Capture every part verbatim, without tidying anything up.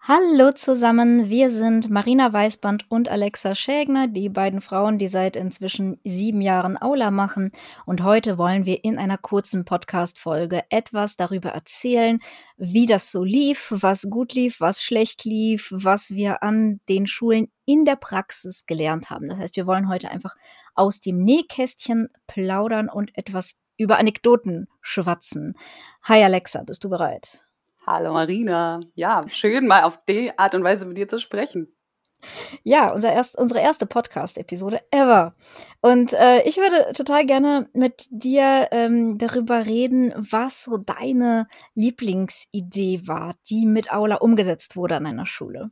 Hallo zusammen, wir sind Marina Weißband und Alexa Schägner, die beiden Frauen, die seit inzwischen sieben Jahren Aula machen. Und heute wollen wir in einer kurzen Podcast-Folge etwas darüber erzählen, wie das so lief, was gut lief, was schlecht lief, was wir an den Schulen in der Praxis gelernt haben. Das heißt, wir wollen heute einfach aus dem Nähkästchen plaudern und etwas über Anekdoten schwatzen. Hi Alexa, bist du bereit? Hallo Marina. Ja, schön mal auf die Art und Weise mit dir zu sprechen. Ja, unser erst, unsere erste Podcast-Episode ever. Und äh, ich würde total gerne mit dir ähm, darüber reden, was so deine Lieblingsidee war, die mit Aula umgesetzt wurde an einer Schule.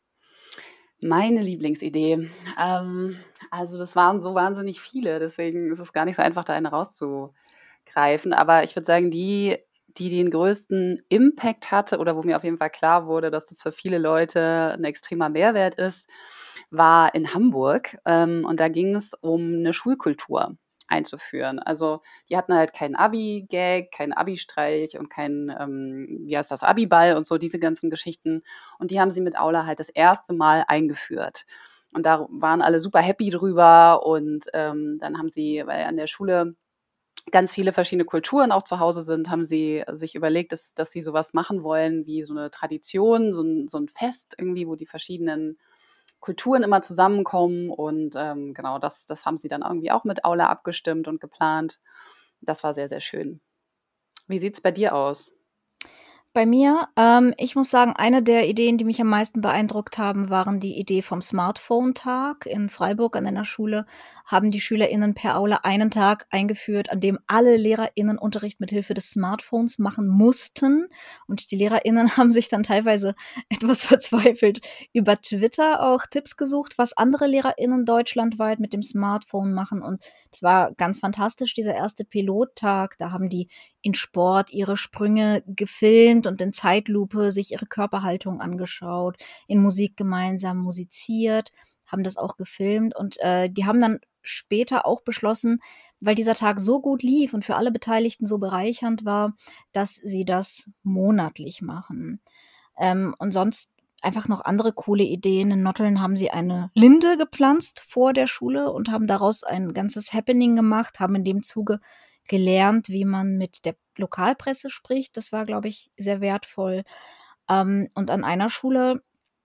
Meine Lieblingsidee. Ähm, also das waren so wahnsinnig viele, deswegen ist es gar nicht so einfach, da eine rauszugreifen. Aber ich würde sagen, die, die den größten Impact hatte oder wo mir auf jeden Fall klar wurde, dass das für viele Leute ein extremer Mehrwert ist, war in Hamburg. Ähm, und da ging es um eine Schulkultur einzuführen. Also die hatten halt keinen Abi-Gag, keinen Abi-Streich und keinen, ähm, wie heißt das, Abi-Ball und so, diese ganzen Geschichten. Und die haben sie mit Aula halt das erste Mal eingeführt. Und da waren alle super happy drüber. Und ähm, dann haben sie, weil an der Schule ganz viele verschiedene Kulturen auch zu Hause sind, haben sie sich überlegt, dass, dass sie sowas machen wollen wie so eine Tradition, so ein, so ein Fest irgendwie, wo die verschiedenen Kulturen immer zusammenkommen. Und ähm, genau, das, das haben sie dann irgendwie auch mit Aula abgestimmt und geplant. Das war sehr, sehr schön. Wie sieht's bei dir aus? Bei mir, ähm, ich muss sagen, eine der Ideen, die mich am meisten beeindruckt haben, waren die Idee vom Smartphone-Tag. In Freiburg an einer Schule haben die SchülerInnen per Aula einen Tag eingeführt, an dem alle LehrerInnen Unterricht mit Hilfe des Smartphones machen mussten. Und die LehrerInnen haben sich dann teilweise etwas verzweifelt über Twitter auch Tipps gesucht, was andere LehrerInnen deutschlandweit mit dem Smartphone machen. Und es war ganz fantastisch, dieser erste Pilottag. Da haben die in Sport ihre Sprünge gefilmt und in Zeitlupe sich ihre Körperhaltung angeschaut, in Musik gemeinsam musiziert, haben das auch gefilmt und äh, die haben dann später auch beschlossen, weil dieser Tag so gut lief und für alle Beteiligten so bereichernd war, dass sie das monatlich machen. Ähm, und sonst einfach noch andere coole Ideen. In Notteln haben sie eine Linde gepflanzt vor der Schule und haben daraus ein ganzes Happening gemacht, haben in dem Zuge gelernt, wie man mit der Lokalpresse spricht. Das war, glaube ich, sehr wertvoll. Ähm, und an einer Schule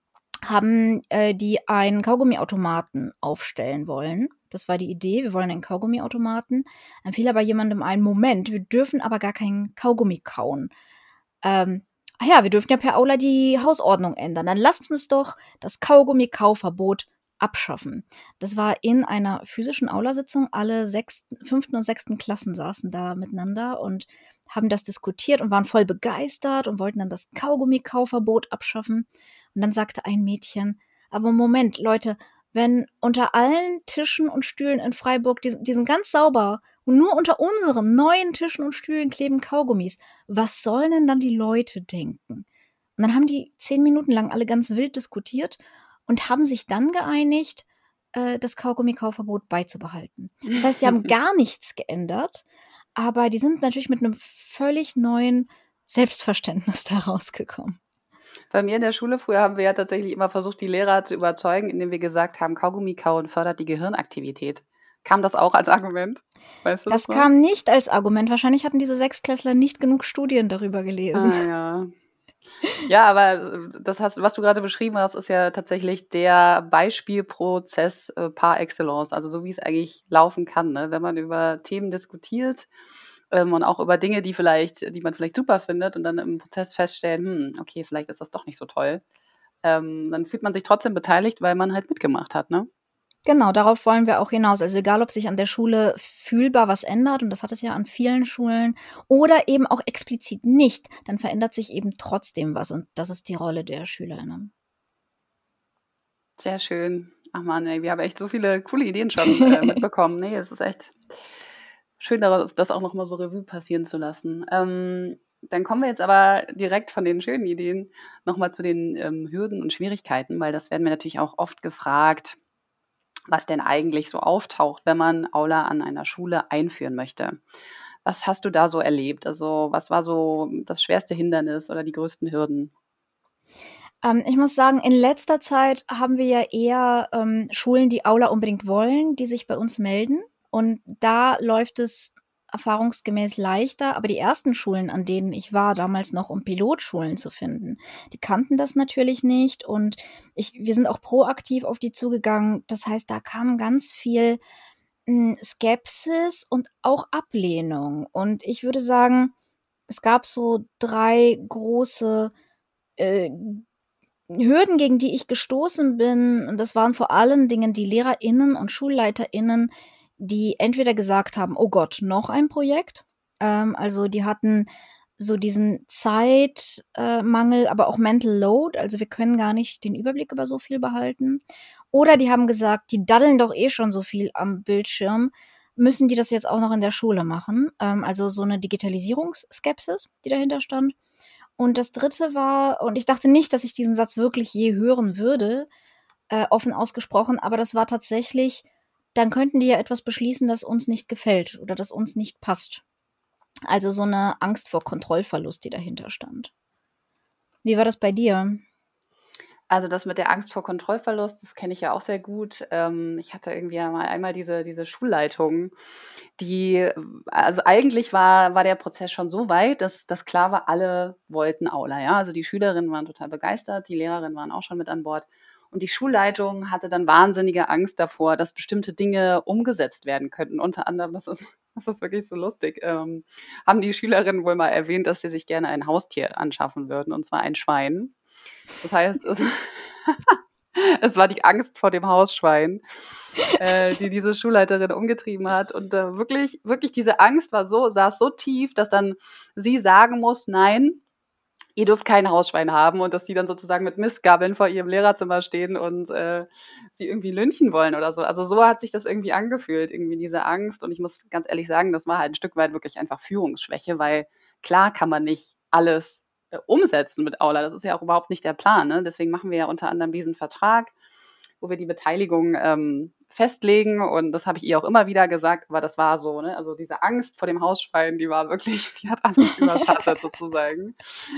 haben äh, die einen Kaugummiautomaten aufstellen wollen. Das war die Idee, wir wollen einen Kaugummiautomaten. Dann fiel aber jemandem ein, Moment, wir dürfen aber gar keinen Kaugummi kauen. Ähm, ach ja, wir dürfen ja per Aula die Hausordnung ändern. Dann lasst uns doch das Kaugummi-Kaufverbot abschaffen. Das war in einer physischen Aula-Sitzung. Alle sechsten, fünften und sechsten Klassen saßen da miteinander und haben das diskutiert und waren voll begeistert und wollten dann das Kaugummi-Kaufverbot abschaffen. Und dann sagte ein Mädchen, aber Moment, Leute, wenn unter allen Tischen und Stühlen in Freiburg, die, die sind ganz sauber, und nur unter unseren neuen Tischen und Stühlen kleben Kaugummis, was sollen denn dann die Leute denken? Und dann haben die zehn Minuten lang alle ganz wild diskutiert und haben sich dann geeinigt, äh, das Kaugummi-Kaufverbot beizubehalten. Das heißt, die haben gar nichts geändert, aber die sind natürlich mit einem völlig neuen Selbstverständnis da rausgekommen. Bei mir in der Schule früher haben wir ja tatsächlich immer versucht, die Lehrer zu überzeugen, indem wir gesagt haben, Kaugummi kauen fördert die Gehirnaktivität. Kam das auch als Argument? Weißt du das Das noch? kam nicht als Argument. Wahrscheinlich hatten diese Sechstklässler nicht genug Studien darüber gelesen. Ah ja. Ja, aber äh, das hast, was du gerade beschrieben hast, ist ja tatsächlich der Beispielprozess äh, par excellence. Also so wie es eigentlich laufen kann, ne? Wenn man über Themen diskutiert ähm, und auch über Dinge, die vielleicht, die man vielleicht super findet und dann im Prozess feststellen, hm, okay, vielleicht ist das doch nicht so toll. Ähm, dann fühlt man sich trotzdem beteiligt, weil man halt mitgemacht hat, ne? Genau, darauf wollen wir auch hinaus. Also egal, ob sich an der Schule fühlbar was ändert, und das hat es ja an vielen Schulen, oder eben auch explizit nicht, dann verändert sich eben trotzdem was. Und das ist die Rolle der SchülerInnen. Sehr schön. Ach man, ey, wir haben echt so viele coole Ideen schon äh, mitbekommen. Nee, es ist echt schön, daraus- das auch nochmal so Revue passieren zu lassen. Ähm, dann kommen wir jetzt aber direkt von den schönen Ideen nochmal zu den ähm, Hürden und Schwierigkeiten, weil das werden wir natürlich auch oft gefragt, was denn eigentlich so auftaucht, wenn man Aula an einer Schule einführen möchte. Was hast du da so erlebt? Also was war so das schwerste Hindernis oder die größten Hürden? Ähm, ich muss sagen, in letzter Zeit haben wir ja eher ähm, Schulen, die Aula unbedingt wollen, die sich bei uns melden. Und da läuft es erfahrungsgemäß leichter. Aber die ersten Schulen, an denen ich war, damals noch, um Pilotschulen zu finden, die kannten das natürlich nicht. Und ich, wir sind auch proaktiv auf die zugegangen. Das heißt, da kam ganz viel mh, Skepsis und auch Ablehnung. Und ich würde sagen, es gab so drei große äh, Hürden, gegen die ich gestoßen bin. Und das waren vor allen Dingen die LehrerInnen und SchulleiterInnen, die entweder gesagt haben, oh Gott, noch ein Projekt. Ähm, also die hatten so diesen Zeitmangel, äh, Mangel, aber auch Mental Load. Also wir können gar nicht den Überblick über so viel behalten. Oder die haben gesagt, die daddeln doch eh schon so viel am Bildschirm. Müssen die das jetzt auch noch in der Schule machen? Ähm, also so eine Digitalisierungsskepsis, die dahinter stand. Und das dritte war, und ich dachte nicht, dass ich diesen Satz wirklich je hören würde, äh, offen ausgesprochen, aber das war tatsächlich, dann könnten die ja etwas beschließen, das uns nicht gefällt oder das uns nicht passt. Also so eine Angst vor Kontrollverlust, die dahinter stand. Wie war das bei dir? Also das mit der Angst vor Kontrollverlust, das kenne ich ja auch sehr gut. Ähm, ich hatte irgendwie ja mal einmal diese, diese Schulleitung, die, also eigentlich war, war der Prozess schon so weit, dass, dass klar war, alle wollten Aula, ja. Also die Schülerinnen waren total begeistert, die Lehrerinnen waren auch schon mit an Bord. Und die Schulleitung hatte dann wahnsinnige Angst davor, dass bestimmte Dinge umgesetzt werden könnten. Unter anderem, das ist, das ist wirklich so lustig, ähm, haben die Schülerinnen wohl mal erwähnt, dass sie sich gerne ein Haustier anschaffen würden, und zwar ein Schwein. Das heißt, es, es war die Angst vor dem Hausschwein, äh, die diese Schulleiterin umgetrieben hat. Und äh, wirklich, wirklich diese Angst war so, saß so tief, dass dann sie sagen muss, nein, ihr dürft kein Hausschwein haben, und dass sie dann sozusagen mit Mistgabeln vor ihrem Lehrerzimmer stehen und äh, sie irgendwie lynchen wollen oder so. Also so hat sich das irgendwie angefühlt, irgendwie diese Angst. Und ich muss ganz ehrlich sagen, das war halt ein Stück weit wirklich einfach Führungsschwäche, weil klar kann man nicht alles äh, umsetzen mit Aula. Das ist ja auch überhaupt nicht der Plan. Ne? Deswegen machen wir ja unter anderem diesen Vertrag, wo wir die Beteiligung ähm, festlegen. Und das habe ich ihr auch immer wieder gesagt, aber das war so, ne? Also diese Angst vor dem Hausschwein, die war wirklich, die hat alles überschattet sozusagen.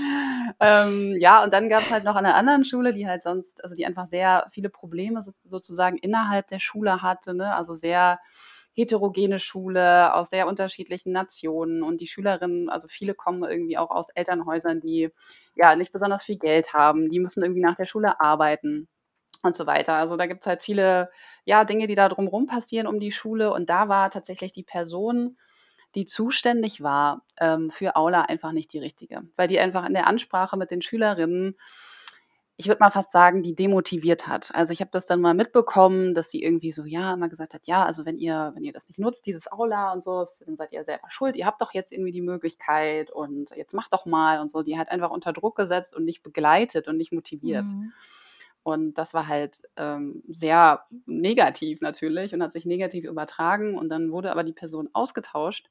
Ähm, ja, und dann gab es halt noch an einer anderen Schule, die halt sonst, also die einfach sehr viele Probleme so, sozusagen innerhalb der Schule hatte, ne? Also sehr heterogene Schule aus sehr unterschiedlichen Nationen, und die Schülerinnen, also viele kommen irgendwie auch aus Elternhäusern, die ja nicht besonders viel Geld haben, die müssen irgendwie nach der Schule arbeiten und so weiter. Also da gibt es halt viele, ja, Dinge, die da drumherum passieren um die Schule. Und da war tatsächlich die Person, die zuständig war ähm, für Aula, einfach nicht die richtige, weil die einfach in der Ansprache mit den Schülerinnen, ich würde mal fast sagen, die demotiviert hat. Also ich habe das dann mal mitbekommen, dass sie irgendwie so, ja, immer gesagt hat, ja, also wenn ihr, wenn ihr das nicht nutzt, dieses Aula und so, dann seid ihr selber schuld. Ihr habt doch jetzt irgendwie die Möglichkeit und jetzt macht doch mal und so. Die hat einfach unter Druck gesetzt und nicht begleitet und nicht motiviert. Mhm. Und das war halt ähm, sehr negativ natürlich und hat sich negativ übertragen. Und dann wurde aber die Person ausgetauscht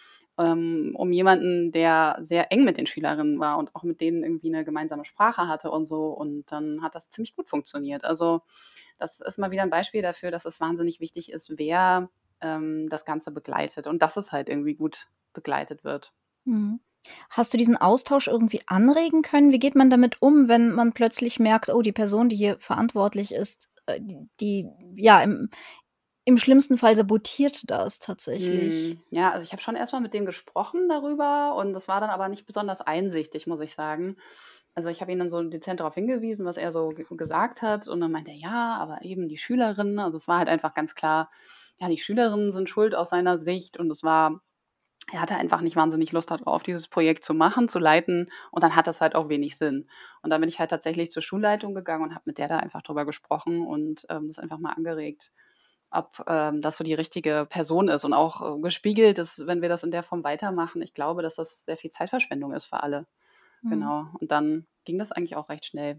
ähm, um jemanden, der sehr eng mit den Schülerinnen war und auch mit denen irgendwie eine gemeinsame Sprache hatte und so. Und dann hat das ziemlich gut funktioniert. Also das ist mal wieder ein Beispiel dafür, dass es wahnsinnig wichtig ist, wer ähm, das Ganze begleitet und dass es halt irgendwie gut begleitet wird. Mhm. Hast du diesen Austausch irgendwie anregen können? Wie geht man damit um, wenn man plötzlich merkt, oh, die Person, die hier verantwortlich ist, äh, die, die ja im, im schlimmsten Fall sabotiert das tatsächlich? Hm, ja, also ich habe schon erst mal mit dem gesprochen darüber, und das war dann aber nicht besonders einsichtig, muss ich sagen. Also ich habe ihn dann so dezent darauf hingewiesen, was er so ge gesagt hat, und dann meinte er: „Ja, aber eben die Schülerinnen“, also es war halt einfach ganz klar, ja, die Schülerinnen sind schuld aus seiner Sicht, und es war, er hatte einfach nicht wahnsinnig Lust darauf, dieses Projekt zu machen, zu leiten, und dann hat das halt auch wenig Sinn. Und dann bin ich halt tatsächlich zur Schulleitung gegangen und habe mit der da einfach drüber gesprochen und ähm, das einfach mal angeregt, ob ähm, das so die richtige Person ist, und auch äh, gespiegelt, dass wenn wir das in der Form weitermachen, ich glaube, dass das sehr viel Zeitverschwendung ist für alle. Mhm. Genau. Und dann ging das eigentlich auch recht schnell.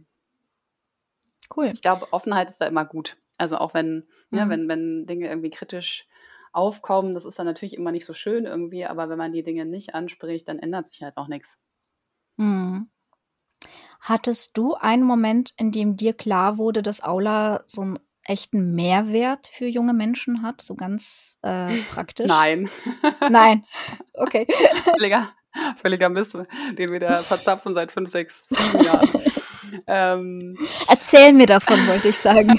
Cool. Ich glaube, Offenheit ist da immer gut. Also auch wenn, ne, Mhm. wenn, wenn Dinge irgendwie kritisch aufkommen, das ist dann natürlich immer nicht so schön irgendwie, aber wenn man die Dinge nicht anspricht, dann ändert sich halt auch nichts. Mhm. Hattest du einen Moment, in dem dir klar wurde, dass Aula so einen echten Mehrwert für junge Menschen hat, so ganz äh, praktisch? Nein. Nein. Okay. Völliger, völliger Mist, den wir da verzapfen seit fünf, sechs, sieben Jahren. Ähm, Erzähl mir davon, wollte ich sagen.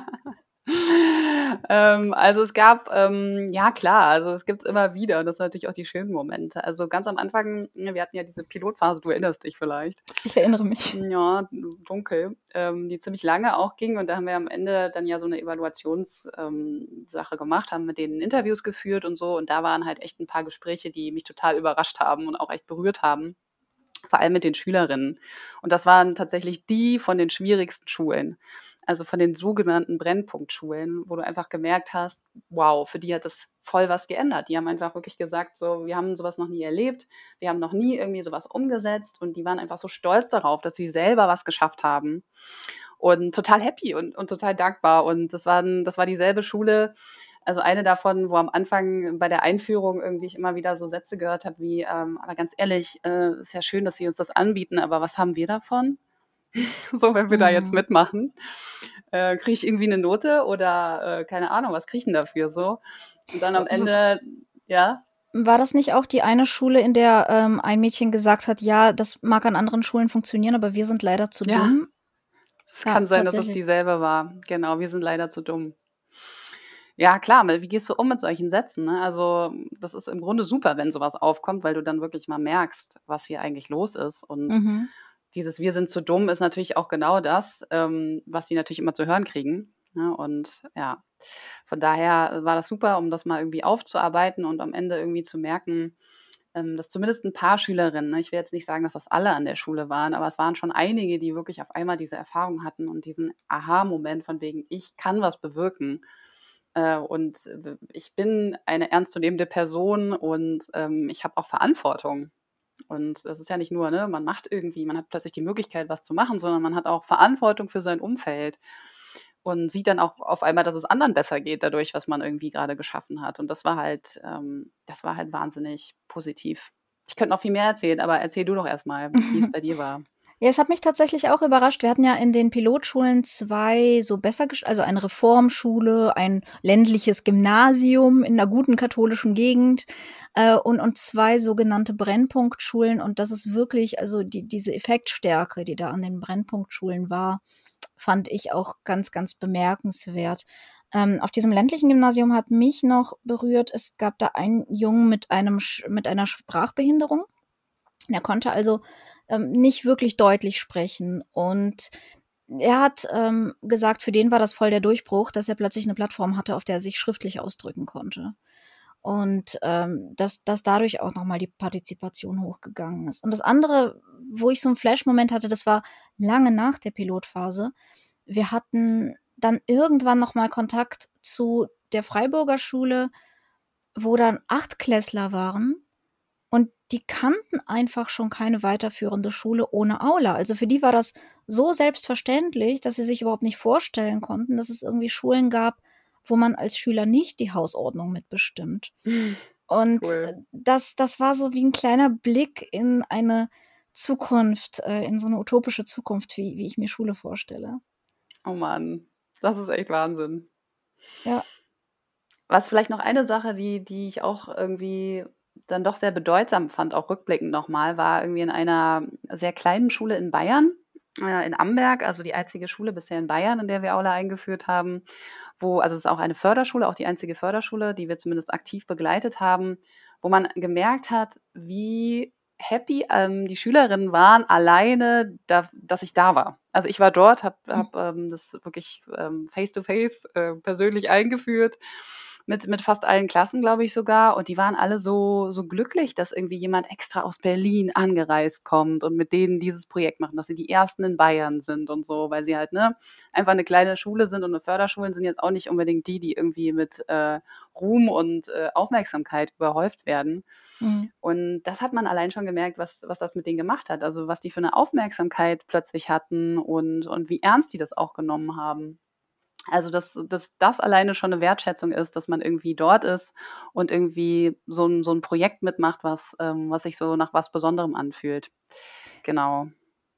ähm, also es gab, ähm, ja klar, also es gibt's immer wieder und das sind natürlich auch die schönen Momente. Also ganz am Anfang, ne, wir hatten ja diese Pilotphase, du erinnerst dich vielleicht. Ich erinnere mich. Ja, dunkel, ähm, die ziemlich lange auch ging und da haben wir am Ende dann ja so eine Evaluationssache ähm, Sache gemacht, haben mit denen Interviews geführt und so und da waren halt echt ein paar Gespräche, die mich total überrascht haben und auch echt berührt haben, vor allem mit den Schülerinnen. Und das waren tatsächlich die von den schwierigsten Schulen, also von den sogenannten Brennpunktschulen, wo du einfach gemerkt hast, wow, für die hat das voll was geändert. Die haben einfach wirklich gesagt, so, wir haben sowas noch nie erlebt, wir haben noch nie irgendwie sowas umgesetzt und die waren einfach so stolz darauf, dass sie selber was geschafft haben und total happy und, und total dankbar. Und das, waren, das war dieselbe Schule, also eine davon, wo am Anfang bei der Einführung irgendwie ich immer wieder so Sätze gehört habe wie, ähm, aber ganz ehrlich, äh, ist ja schön, dass Sie uns das anbieten, aber was haben wir davon? So, wenn wir da jetzt Mhm. mitmachen. Äh, kriege ich irgendwie eine Note oder äh, keine Ahnung, was kriege ich denn dafür so? Und dann am W Ende, ja, war das nicht auch die eine Schule, in der, ähm, ein Mädchen gesagt hat: „Ja, das mag an anderen Schulen funktionieren, aber wir sind leider zu ja, dumm?“ es Ja, kann sein, dass es tatsächlich. dieselbe war. Genau, wir sind leider zu dumm. Ja, klar, weil wie gehst du um mit solchen Sätzen, ne? Also, das ist im Grunde super, wenn sowas aufkommt, weil du dann wirklich mal merkst, was hier eigentlich los ist. Und Mhm. dieses „Wir sind zu dumm“ ist natürlich auch genau das, ähm, was sie natürlich immer zu hören kriegen, ne? Und ja, von daher war das super, um das mal irgendwie aufzuarbeiten und am Ende irgendwie zu merken, ähm, dass zumindest ein paar Schülerinnen, ne, ich will jetzt nicht sagen, dass das alle an der Schule waren, aber es waren schon einige, die wirklich auf einmal diese Erfahrung hatten und diesen Aha-Moment von wegen: „Ich kann was bewirken.“ äh, und w ich bin eine ernstzunehmende Person und, ähm, ich habe auch Verantwortung. Und es ist ja nicht nur, ne, man macht irgendwie man hat plötzlich die Möglichkeit, was zu machen, sondern man hat auch Verantwortung für sein Umfeld und sieht dann auch auf einmal, dass es anderen besser geht dadurch, was man irgendwie gerade geschaffen hat. Und das war halt ähm, das war halt wahnsinnig positiv. Ich könnte noch viel mehr erzählen, aber erzähl du doch erst mal, wie es bei dir war. Ja, es hat mich tatsächlich auch überrascht. Wir hatten ja in den Pilotschulen zwei so besser gesch also eine Reformschule, ein ländliches Gymnasium in 'ner guten katholischen Gegend, äh, und und zwei sogenannte Brennpunktschulen. Und das ist wirklich also die diese Effektstärke, die da an den Brennpunktschulen war, fand ich auch ganz, ganz bemerkenswert. Ähm, auf diesem ländlichen Gymnasium hat mich noch berührt, es gab da einen Jungen mit einem Sch mit einer Sprachbehinderung. Er konnte also, ähm, nicht wirklich deutlich sprechen und er hat, ähm, gesagt, für den war das voll der Durchbruch, dass er plötzlich 'ne Plattform hatte, auf der er sich schriftlich ausdrücken konnte. Und, ähm, dass dass dadurch auch noch mal die Partizipation hochgegangen ist. Und das andere, wo ich so 'n Flashmoment hatte, das war lange nach der Pilotphase. Wir hatten dann irgendwann noch mal Kontakt zu der Freiburger Schule, wo dann Achtklässler waren und die kannten einfach schon keine weiterführende Schule ohne Aula. Also, für die war das so selbstverständlich, dass sie sich überhaupt nicht vorstellen konnten, dass es irgendwie Schulen gab, wo man als Schüler nicht die Hausordnung mitbestimmt. Und, äh, Cool. das das war so wie 'n kleiner Blick in eine Zukunft, äh, in so 'ne utopische Zukunft, wie wie ich mir Schule vorstelle. Oh Mann, das ist echt Wahnsinn. Ja. Was vielleicht noch eine Sache, die die ich auch irgendwie dann doch sehr bedeutsam fand, auch rückblickend noch mal, war irgendwie in einer sehr kleinen Schule in Bayern, äh, in Amberg, also die einzige Schule bisher in Bayern, in der wir Aula eingeführt haben, wo also es ist auch eine Förderschule, auch die einzige Förderschule, die wir zumindest aktiv begleitet haben, wo man gemerkt hat, wie happy, ähm, die Schülerinnen waren alleine, da dass ich da war. Also, ich war dort, habe Mhm. habe, ähm, das wirklich, ähm, face to face, äh, persönlich eingeführt mit mit fast allen Klassen, glaube ich sogar. Und die waren alle so so glücklich, dass irgendwie jemand extra aus Berlin angereist kommt und mit denen dieses Projekt machen, dass sie die Ersten in Bayern sind und so, weil sie halt, ne, einfach eine kleine Schule sind und 'ne Förderschulen sind jetzt auch nicht unbedingt die, die irgendwie mit, äh, Ruhm und, äh, Aufmerksamkeit überhäuft werden. Mhm. Und das hat man allein schon gemerkt, was was das mit denen gemacht hat. Also, was die für 'ne Aufmerksamkeit plötzlich hatten und und wie ernst die das auch genommen haben. Also, dass dass das alleine schon 'ne Wertschätzung ist, dass man irgendwie dort ist und irgendwie so 'n so 'n Projekt mitmacht, was ähm, was sich so nach was Besonderem anfühlt. Genau.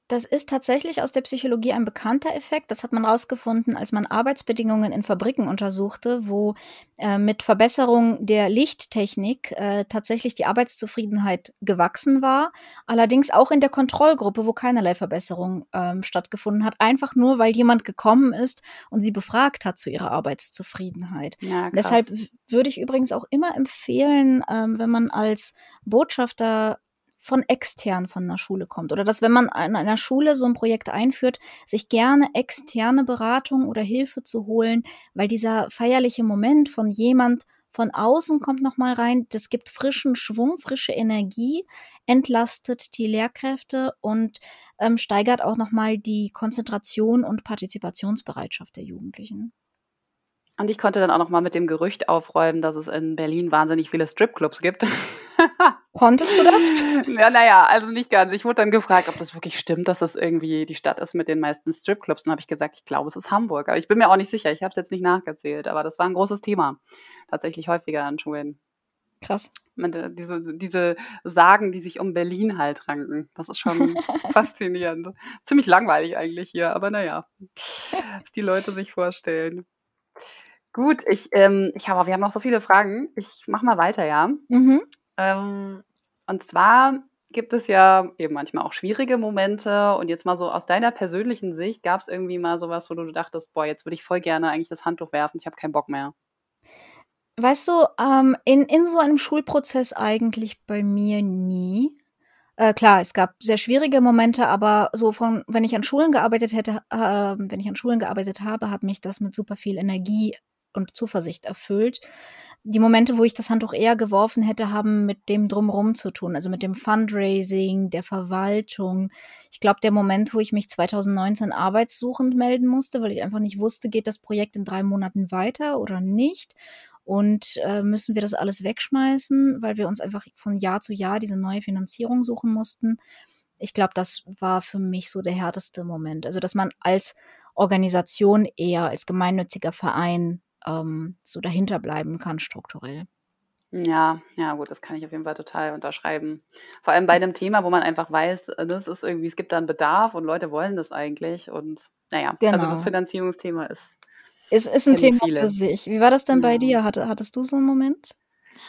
Das ist tatsächlich aus der Psychologie ein bekannter Effekt. Das hat man rausgefunden, als man Arbeitsbedingungen in Fabriken untersuchte, wo äh, mit Verbesserung der Lichttechnik äh, tatsächlich die Arbeitszufriedenheit gewachsen war. Allerdings auch in der Kontrollgruppe, wo keinerlei Verbesserung ähm, stattgefunden hat. Einfach nur, weil jemand gekommen ist und sie befragt hat zu ihrer Arbeitszufriedenheit. Ja, Deshalb krass. w- würde ich übrigens auch immer empfehlen, ähm, wenn man als Botschafter von extern von einer Schule kommt oder dass, wenn man an einer Schule so ein Projekt einführt, sich gerne externe Beratung oder Hilfe zu holen, weil dieser feierliche Moment von jemand von außen kommt noch mal rein, das gibt frischen Schwung, frische Energie, entlastet die Lehrkräfte und, ähm, steigert auch noch mal die Konzentration und Partizipationsbereitschaft der Jugendlichen. Und ich konnte dann auch noch mal mit dem Gerücht aufräumen, dass es in Berlin wahnsinnig viele Stripclubs gibt. Konntest du das? Ja, na ja, also nicht ganz. Ich wurde dann gefragt, ob das wirklich stimmt, dass das irgendwie die Stadt ist mit den meisten Stripclubs. Dann habe ich gesagt, ich glaube, es ist Hamburg. Aber ich bin mir auch nicht sicher. Ich habe es jetzt nicht nachgezählt, aber das war ein großes Thema. Tatsächlich häufiger an Schulen. Krass. Man, äh, diese, diese Sagen, die sich um Berlin halt ranken. Das ist schon faszinierend. Ziemlich langweilig eigentlich hier, aber naja, was die Leute sich vorstellen. Gut, ich, ähm, ich habe, wir haben noch so viele Fragen. Ich mache mal weiter, ja. Mhm. Ähm, und zwar gibt es ja eben manchmal auch schwierige Momente. Und jetzt mal so aus deiner persönlichen Sicht, gab es irgendwie mal sowas, wo du dachtest, boah, jetzt würde ich voll gerne eigentlich das Handtuch werfen, ich habe keinen Bock mehr. Weißt du, ähm, in in so einem Schulprozess eigentlich bei mir nie. Äh, klar, es gab sehr schwierige Momente, aber so von wenn ich an Schulen gearbeitet hätte ähm, wenn ich an Schulen gearbeitet habe, hat mich das mit super viel Energie und Zuversicht erfüllt. Die Momente, wo ich das Handtuch eher geworfen hätte, haben mit dem Drumrum zu tun, also mit dem Fundraising, der Verwaltung. Ich glaube, der Moment, wo ich mich zwanzig neunzehn arbeitssuchend melden musste, weil ich einfach nicht wusste, geht das Projekt in drei Monaten weiter oder nicht? Und äh, müssen wir das alles wegschmeißen, weil wir uns einfach von Jahr zu Jahr diese neue Finanzierung suchen mussten. Ich glaube, das war für mich so der härteste Moment. Also, dass man als Organisation eher als gemeinnütziger Verein ähm, so dahinter bleiben kann strukturell. Ja, ja, gut, das kann ich auf jeden Fall total unterschreiben. Vor allem bei einem Thema, wo man einfach weiß, äh, das ist irgendwie, es gibt da einen Bedarf und Leute wollen das eigentlich. Und naja, also das Genau. Finanzierungsthema ist, Ist ist 'n kennen Thema für viele. sich. Wie war das denn bei Ja. dir? Hatte hattest du so 'n Moment?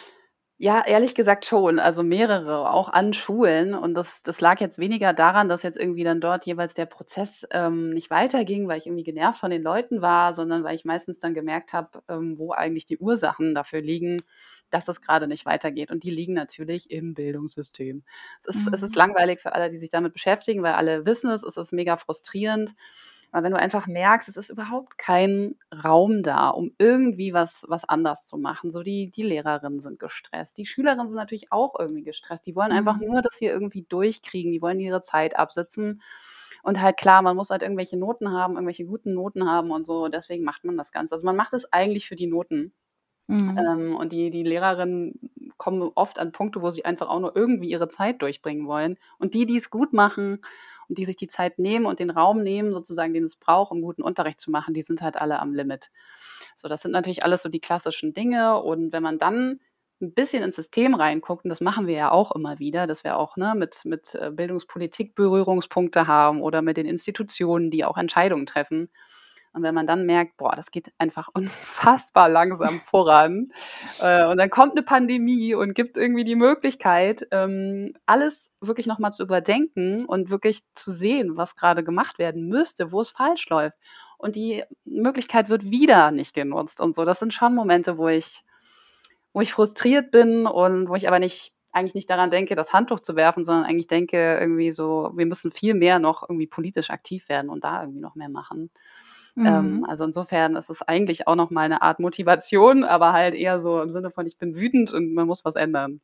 Ja, ehrlich gesagt schon, also mehrere, auch an Schulen. Und das das lag jetzt weniger daran, dass jetzt irgendwie dann dort jeweils der Prozess, ähm, nicht weiterging, weil ich irgendwie genervt von den Leuten war, sondern weil ich meistens dann gemerkt habe, ähm, wo eigentlich die Ursachen dafür liegen, dass es gerade nicht weitergeht. Und die liegen natürlich im Bildungssystem. Es ist es ist Mhm. langweilig für alle, die sich damit beschäftigen, weil alle wissen es, es ist mega frustrierend. Aber wenn du einfach merkst, es ist überhaupt kein Raum da, um irgendwie was was anders zu machen. So die die Lehrerinnen sind gestresst. Die Schülerinnen sind natürlich auch irgendwie gestresst. Die wollen einfach Mhm. nur das hier irgendwie durchkriegen. Die wollen ihre Zeit absitzen. Und halt klar, man muss halt irgendwelche Noten haben, irgendwelche guten Noten haben und so. Deswegen macht man das Ganze. Also, man macht es eigentlich für die Noten. Mhm. Ähm, und die die Lehrerinnen kommen oft an Punkte, wo sie einfach auch nur irgendwie ihre Zeit durchbringen wollen. Und die, die es gut machen und die sich die Zeit nehmen und den Raum nehmen sozusagen, den es braucht, um guten Unterricht zu machen, die sind halt alle am Limit. So, das sind natürlich alles so die klassischen Dinge. Und wenn man dann ein bisschen ins System reinguckt, und das machen wir ja auch immer wieder, dass wir auch, ne, mit mit, äh, Bildungspolitik Berührungspunkte haben oder mit den Institutionen, die auch Entscheidungen treffen. Und wenn man dann merkt: „Boah, das geht einfach unfassbar langsam voran“, äh, und dann kommt 'ne Pandemie und gibt irgendwie die Möglichkeit, ähm, alles wirklich noch mal zu überdenken und wirklich zu sehen, was grade gemacht werden müsste, wo es falsch läuft. Und die Möglichkeit wird wieder nicht genutzt und so. Das sind schon Momente, wo ich wo ich frustriert bin und wo ich aber nicht eigentlich nicht daran denke, das Handtuch zu werfen, sondern eigentlich denke irgendwie so, wir müssen viel mehr noch irgendwie politisch aktiv werden und da irgendwie noch mehr machen. Ähm, Mhm. also insofern ist es eigentlich auch noch mal 'ne Art Motivation, aber halt eher so im Sinne von: „Ich bin wütend und man muss was ändern.“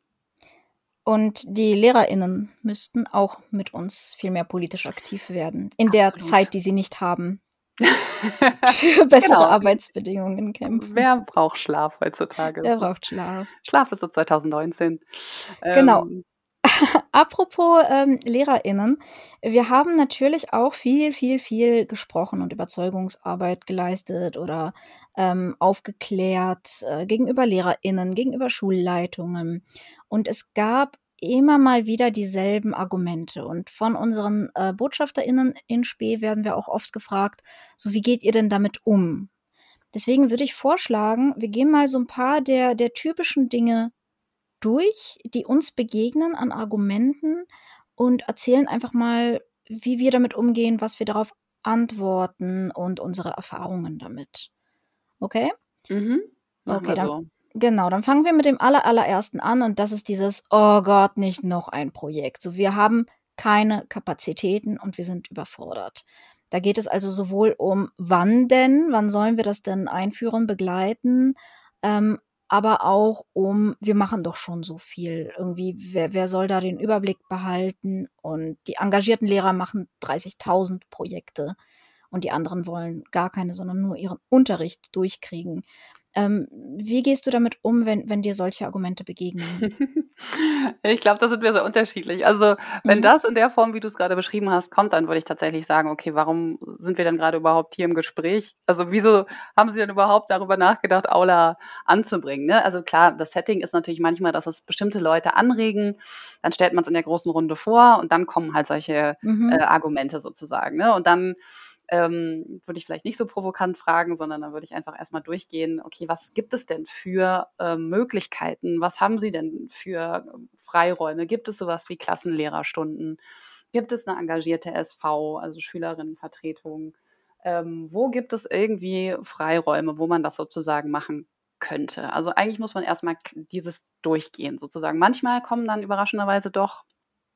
Und die LehrerInnen müssten auch mit uns viel mehr politisch aktiv werden in der Absolut. Zeit, die sie nicht haben, für bessere Genau. Arbeitsbedingungen kämpfen. Wer braucht Schlaf heutzutage? Wer Es ist braucht Schlaf? Schlaf ist so zwanzig neunzehn. Genau. Ähm, Apropos, ähm, LehrerInnen. Wir haben natürlich auch viel, viel, viel gesprochen und Überzeugungsarbeit geleistet oder, ähm, aufgeklärt, äh, gegenüber LehrerInnen, gegenüber Schulleitungen. Und es gab immer mal wieder dieselben Argumente. Und von unseren äh, BotschafterInnen in Spe werden wir auch oft gefragt, so wie geht ihr denn damit um? Deswegen würde ich vorschlagen, wir gehen mal so ein paar der, der typischen Dinge durch, die uns begegnen an Argumenten und erzählen einfach mal, wie wir damit umgehen, was wir darauf antworten und unsere Erfahrungen damit. Okay? Mhm. Machen Okay, wir dann so. genau, dann fangen wir mit dem aller allerersten an und das ist dieses: „Oh Gott, nicht noch ein Projekt." So, wir haben keine Kapazitäten und wir sind überfordert. Da geht es also sowohl um wann denn, wann sollen wir das denn einführen, begleiten, ähm, aber auch um wir machen doch schon so viel. Irgendwie, wer wer soll da den Überblick behalten? Und die engagierten Lehrer machen dreißigtausend Projekte und die anderen wollen gar keine, sondern nur ihren Unterricht durchkriegen. Ähm, wie gehst du damit um, wenn wenn dir solche Argumente begegnen? Ich glaube, da sind wir sehr unterschiedlich. Also, wenn Mhm. das in der Form, wie du es gerade beschrieben hast, kommt, dann würde ich tatsächlich sagen: „Okay, warum sind wir denn gerade überhaupt hier im Gespräch? Also, wieso haben Sie denn überhaupt darüber nachgedacht, Aula anzubringen?", ne? Also klar, das Setting ist natürlich manchmal, dass es bestimmte Leute anregen, dann stellt man es in der großen Runde vor und dann kommen halt solche, äh, Mhm. Argumente sozusagen, ne? Und dann ähm, würde ich vielleicht nicht so provokant fragen, sondern dann würde ich einfach erst mal durchgehen: „Okay, was gibt es denn für, ähm, Möglichkeiten? Was haben Sie denn für ähm, Freiräume? Gibt es so was wie Klassenlehrerstunden? Gibt es 'ne engagierte S V, also Schülerinnenvertretung? Ähm, wo gibt es irgendwie Freiräume, wo man das sozusagen machen könnte?" Also, eigentlich muss man erst mal k dieses durchgehen sozusagen. Manchmal kommen dann überraschenderweise doch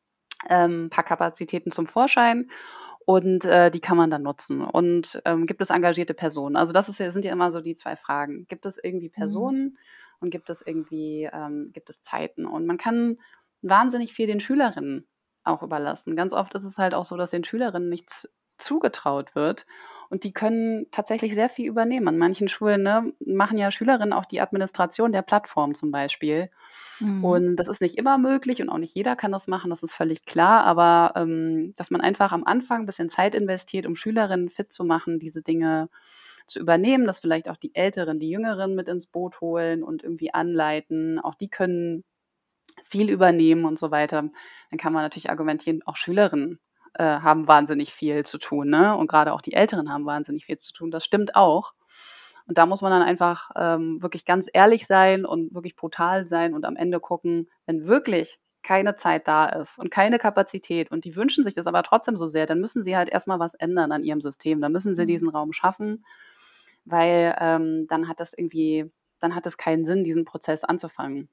ähm, paar Kapazitäten zum Vorschein und, äh, die kann man dann nutzen. Und, ähm, gibt es engagierte Personen? Also, das ist ja sind ja immer so die zwei Fragen. Gibt es irgendwie Mhm. Personen und gibt es irgendwie ähm, gibt es Zeiten? Und man kann wahnsinnig viel den Schülerinnen auch überlassen. Ganz oft ist es halt auch so, dass den Schülerinnen nichts zugetraut wird und die können tatsächlich sehr viel übernehmen. An manchen Schulen, ne, machen ja Schülerinnen auch die Administration der Plattform zum Beispiel. Mhm. Und das ist nicht immer möglich und auch nicht jeder kann das machen, das ist völlig klar, aber, ähm, dass man einfach am Anfang 'n bisschen Zeit investiert, um Schülerinnen fit zu machen, diese Dinge zu übernehmen, dass vielleicht auch die Älteren die Jüngeren mit ins Boot holen und irgendwie anleiten. Auch die können viel übernehmen und so weiter. Dann kann man natürlich argumentieren, auch Schülerinnen, äh, haben wahnsinnig viel zu tun, ne? Und grade auch die Älteren haben wahnsinnig viel zu tun. Das stimmt auch. Und da muss man dann einfach, ähm, wirklich ganz ehrlich sein und wirklich brutal sein und am Ende gucken, wenn wirklich keine Zeit da ist und keine Kapazität und die wünschen sich das aber trotzdem so sehr, dann müssen sie halt erst mal was ändern an ihrem System. Dann müssen sie Mhm. diesen Raum schaffen, weil, ähm, dann hat das irgendwie dann hat es keinen Sinn, diesen Prozess anzufangen.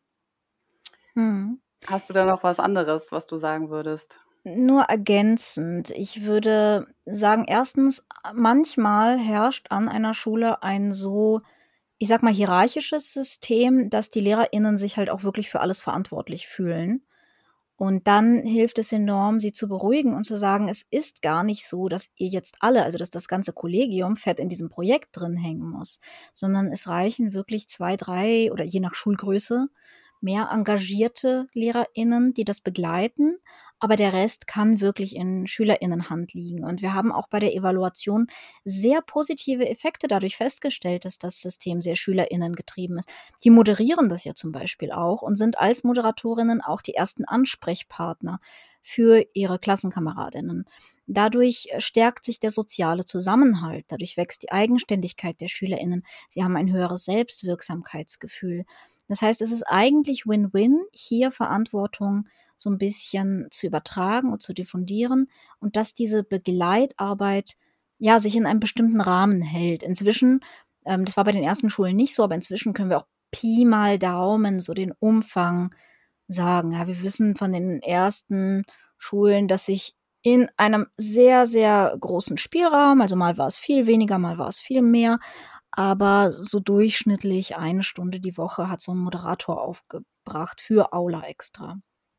Mhm. Hast du da noch was anderes, was du sagen würdest? Nur ergänzend. Ich würde sagen, erstens, manchmal herrscht an einer Schule ein so, ich sage mal, hierarchisches System, dass die LehrerInnen sich halt auch wirklich für alles verantwortlich fühlen. Und dann hilft es enorm, sie zu beruhigen und zu sagen: „Es ist gar nicht so, dass ihr jetzt alle, also dass das ganze Kollegium fett in diesem Projekt drin hängen muss, sondern es reichen wirklich zwei, drei oder je nach Schulgröße mehr engagierte LehrerInnen, die das begleiten, aber der Rest kann wirklich in SchülerInnenhand liegen." Und wir haben auch bei der Evaluation sehr positive Effekte dadurch festgestellt, dass das System sehr SchülerInnen getrieben ist. Die moderieren das ja zum Beispiel auch und sind als Moderatorinnen auch die ersten Ansprechpartner für ihre Klassenkameradinnen. Dadurch äh, stärkt sich der soziale Zusammenhalt, dadurch wächst die Eigenständigkeit der SchülerInnen. Sie haben ein höheres Selbstwirksamkeitsgefühl. Das heißt, es ist eigentlich Win-Win, hier Verantwortung so ein bisschen zu übertragen und zu diffundieren und dass diese Begleitarbeit, ja, sich in einem bestimmten Rahmen hält. Inzwischen, ähm, das war bei den ersten Schulen nicht so, aber inzwischen können wir auch Pi mal Daumen so den Umfang sagen. Ja, wir wissen von den ersten Schulen, dass sich in einem sehr, sehr großen Spielraum, also mal war es viel weniger, mal war es viel mehr, aber so durchschnittlich eine Stunde die Woche hat so ein Moderator aufgebracht für Aula Extra.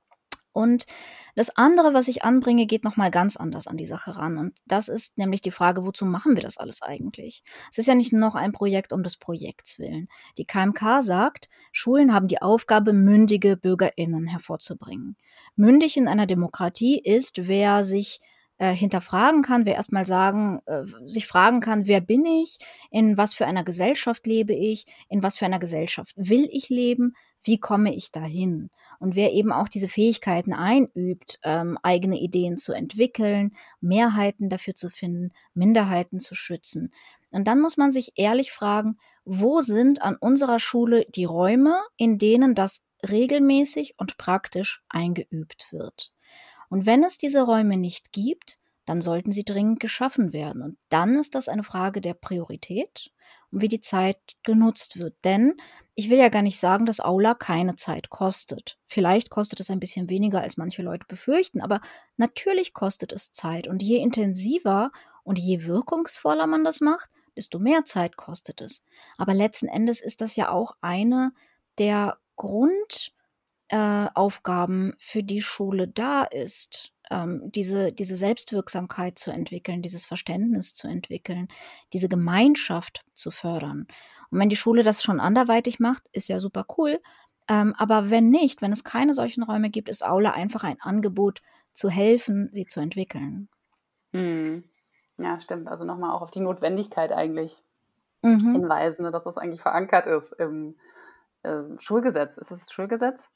Und das andere, was ich anbringe, geht noch mal ganz anders an die Sache ran. Und das ist nämlich die Frage: Wozu machen wir das alles eigentlich? Es ist ja nicht noch ein Projekt um des Projekts willen. Die K M K sagt, Schulen haben die Aufgabe, mündige BürgerInnen hervorzubringen. Mündig in einer Demokratie ist, wer sich äh, hinterfragen kann, wer erstmal sagen, äh, sich fragen kann, wer bin ich, in was für einer Gesellschaft lebe ich, in was für einer Gesellschaft will ich leben, wie komme ich dahin? Und wer eben auch diese Fähigkeiten einübt, ähm, eigene Ideen zu entwickeln, Mehrheiten dafür zu finden, Minderheiten zu schützen. Und dann muss man sich ehrlich fragen, wo sind an unserer Schule die Räume, in denen das regelmäßig und praktisch eingeübt wird? Und wenn es diese Räume nicht gibt, dann sollten sie dringend geschaffen werden. Und dann ist das eine Frage der Priorität und wie die Zeit genutzt wird. Denn ich will ja gar nicht sagen, dass Aula keine Zeit kostet. Vielleicht kostet es ein bisschen weniger, als manche Leute befürchten, aber natürlich kostet es Zeit. Und je intensiver und je wirkungsvoller man das macht, desto mehr Zeit kostet es. Aber letzten Endes ist das ja auch eine der Grund äh, Aufgaben für die Schule da ist, ähm, diese, diese Selbstwirksamkeit zu entwickeln, dieses Verständnis zu entwickeln, diese Gemeinschaft zu fördern. Und wenn die Schule das schon anderweitig macht, ist ja super cool. Ähm, aber wenn nicht, wenn es keine solchen Räume gibt, ist Aula einfach ein Angebot zu helfen, sie zu entwickeln. Mhm. Ja, stimmt. Also nochmal auch auf die Notwendigkeit eigentlich Mhm. hinweisen, ne, dass das eigentlich verankert ist im äh, Schulgesetz. Ist es das Schulgesetz?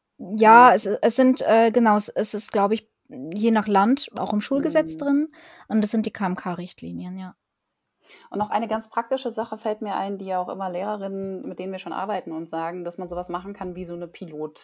Ja, es, es sind, äh, genau, es, es ist, glaube ich, je nach Land auch im Schulgesetz Mhm. drin. Und das sind die K M K-Richtlinien, ja. Und noch eine ganz praktische Sache fällt mir ein, die ja auch immer Lehrerinnen, mit denen wir schon arbeiten, uns sagen, dass man sowas machen kann wie so eine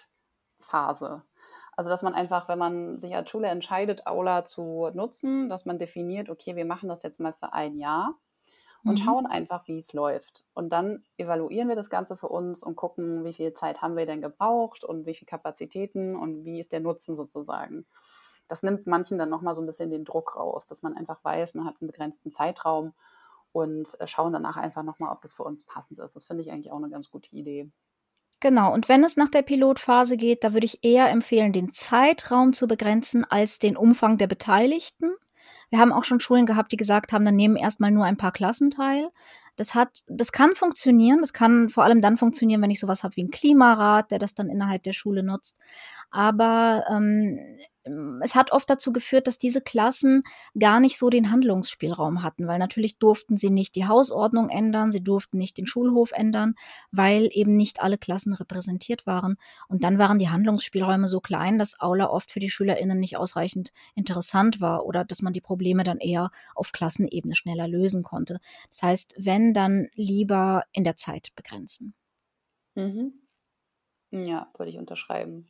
Pilotphase. Also dass man einfach, wenn man sich als Schule entscheidet, Aula zu nutzen, dass man definiert, okay, wir machen das jetzt mal für ein Jahr und Mhm. schauen einfach, wie es läuft. Und dann evaluieren wir das Ganze für uns und gucken, wie viel Zeit haben wir denn gebraucht und wie viel Kapazitäten und wie ist der Nutzen sozusagen. Das nimmt manchen dann nochmal so ein bisschen den Druck raus, dass man einfach weiß, man hat einen begrenzten Zeitraum und äh, schauen danach einfach nochmal, ob das für uns passend ist. Das finde ich eigentlich auch eine ganz gute Idee. Genau, und wenn es nach der Pilotphase geht, da würde ich eher empfehlen, den Zeitraum zu begrenzen als den Umfang der Beteiligten. Wir haben auch schon Schulen gehabt, die gesagt haben, dann nehmen erstmal nur ein paar Klassen teil. Das hat, das kann funktionieren. Das kann vor allem dann funktionieren, wenn ich sowas habe wie einen Klimarat, der das dann innerhalb der Schule nutzt. Aber ähm, es hat oft dazu geführt, dass diese Klassen gar nicht so den Handlungsspielraum hatten, weil natürlich durften sie nicht die Hausordnung ändern, sie durften nicht den Schulhof ändern, weil eben nicht alle Klassen repräsentiert waren. Und dann waren die Handlungsspielräume so klein, dass Aula oft für die SchülerInnen nicht ausreichend interessant war oder dass man die Probleme dann eher auf Klassenebene schneller lösen konnte. Das heißt, wenn, dann lieber in der Zeit begrenzen. Mhm. Ja, würde ich unterschreiben.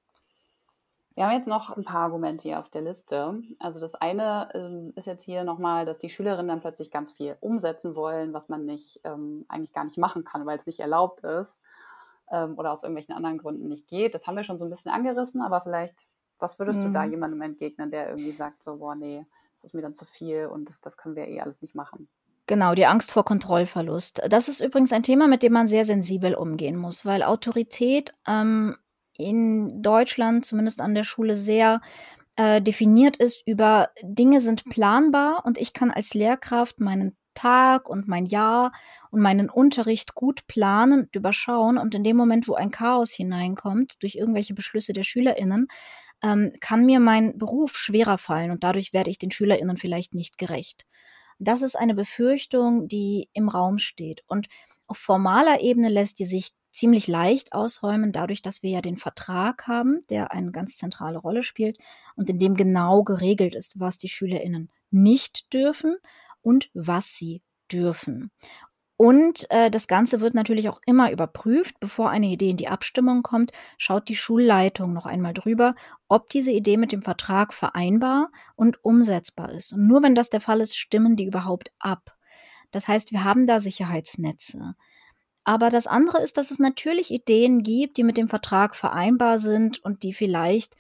Wir haben jetzt noch ein paar Argumente hier auf der Liste. Also das eine ähm, ist jetzt hier nochmal, dass die Schülerinnen dann plötzlich ganz viel umsetzen wollen, was man nicht ähm, eigentlich gar nicht machen kann, weil es nicht erlaubt ist ähm, oder aus irgendwelchen anderen Gründen nicht geht. Das haben wir schon so ein bisschen angerissen, aber vielleicht, was würdest du da Mhm. jemandem entgegnen, der irgendwie sagt, so, boah, nee, das ist mir dann zu viel und das, das können wir eh alles nicht machen. Genau, die Angst vor Kontrollverlust. Das ist übrigens ein Thema, mit dem man sehr sensibel umgehen muss, weil Autorität ähm, in Deutschland, zumindest an der Schule, sehr äh, definiert ist über Dinge sind planbar und ich kann als Lehrkraft meinen Tag und mein Jahr und meinen Unterricht gut planen und überschauen. Und in dem Moment, wo ein Chaos hineinkommt durch irgendwelche Beschlüsse der SchülerInnen, ähm, kann mir mein Beruf schwerer fallen und dadurch werde ich den SchülerInnen vielleicht nicht gerecht. Das ist eine Befürchtung, die im Raum steht. Und auf formaler Ebene lässt die sich ziemlich leicht ausräumen, dadurch, dass wir ja den Vertrag haben, der eine ganz zentrale Rolle spielt und in dem genau geregelt ist, was die SchülerInnen nicht dürfen und was sie dürfen. Und äh, das Ganze wird natürlich auch immer überprüft, bevor eine Idee in die Abstimmung kommt, schaut die Schulleitung noch einmal drüber, ob diese Idee mit dem Vertrag vereinbar und umsetzbar ist. Und nur wenn das der Fall ist, stimmen die überhaupt ab. Das heißt, wir haben da Sicherheitsnetze. Aber das andere ist, dass es natürlich Ideen gibt, die mit dem Vertrag vereinbar sind und die vielleicht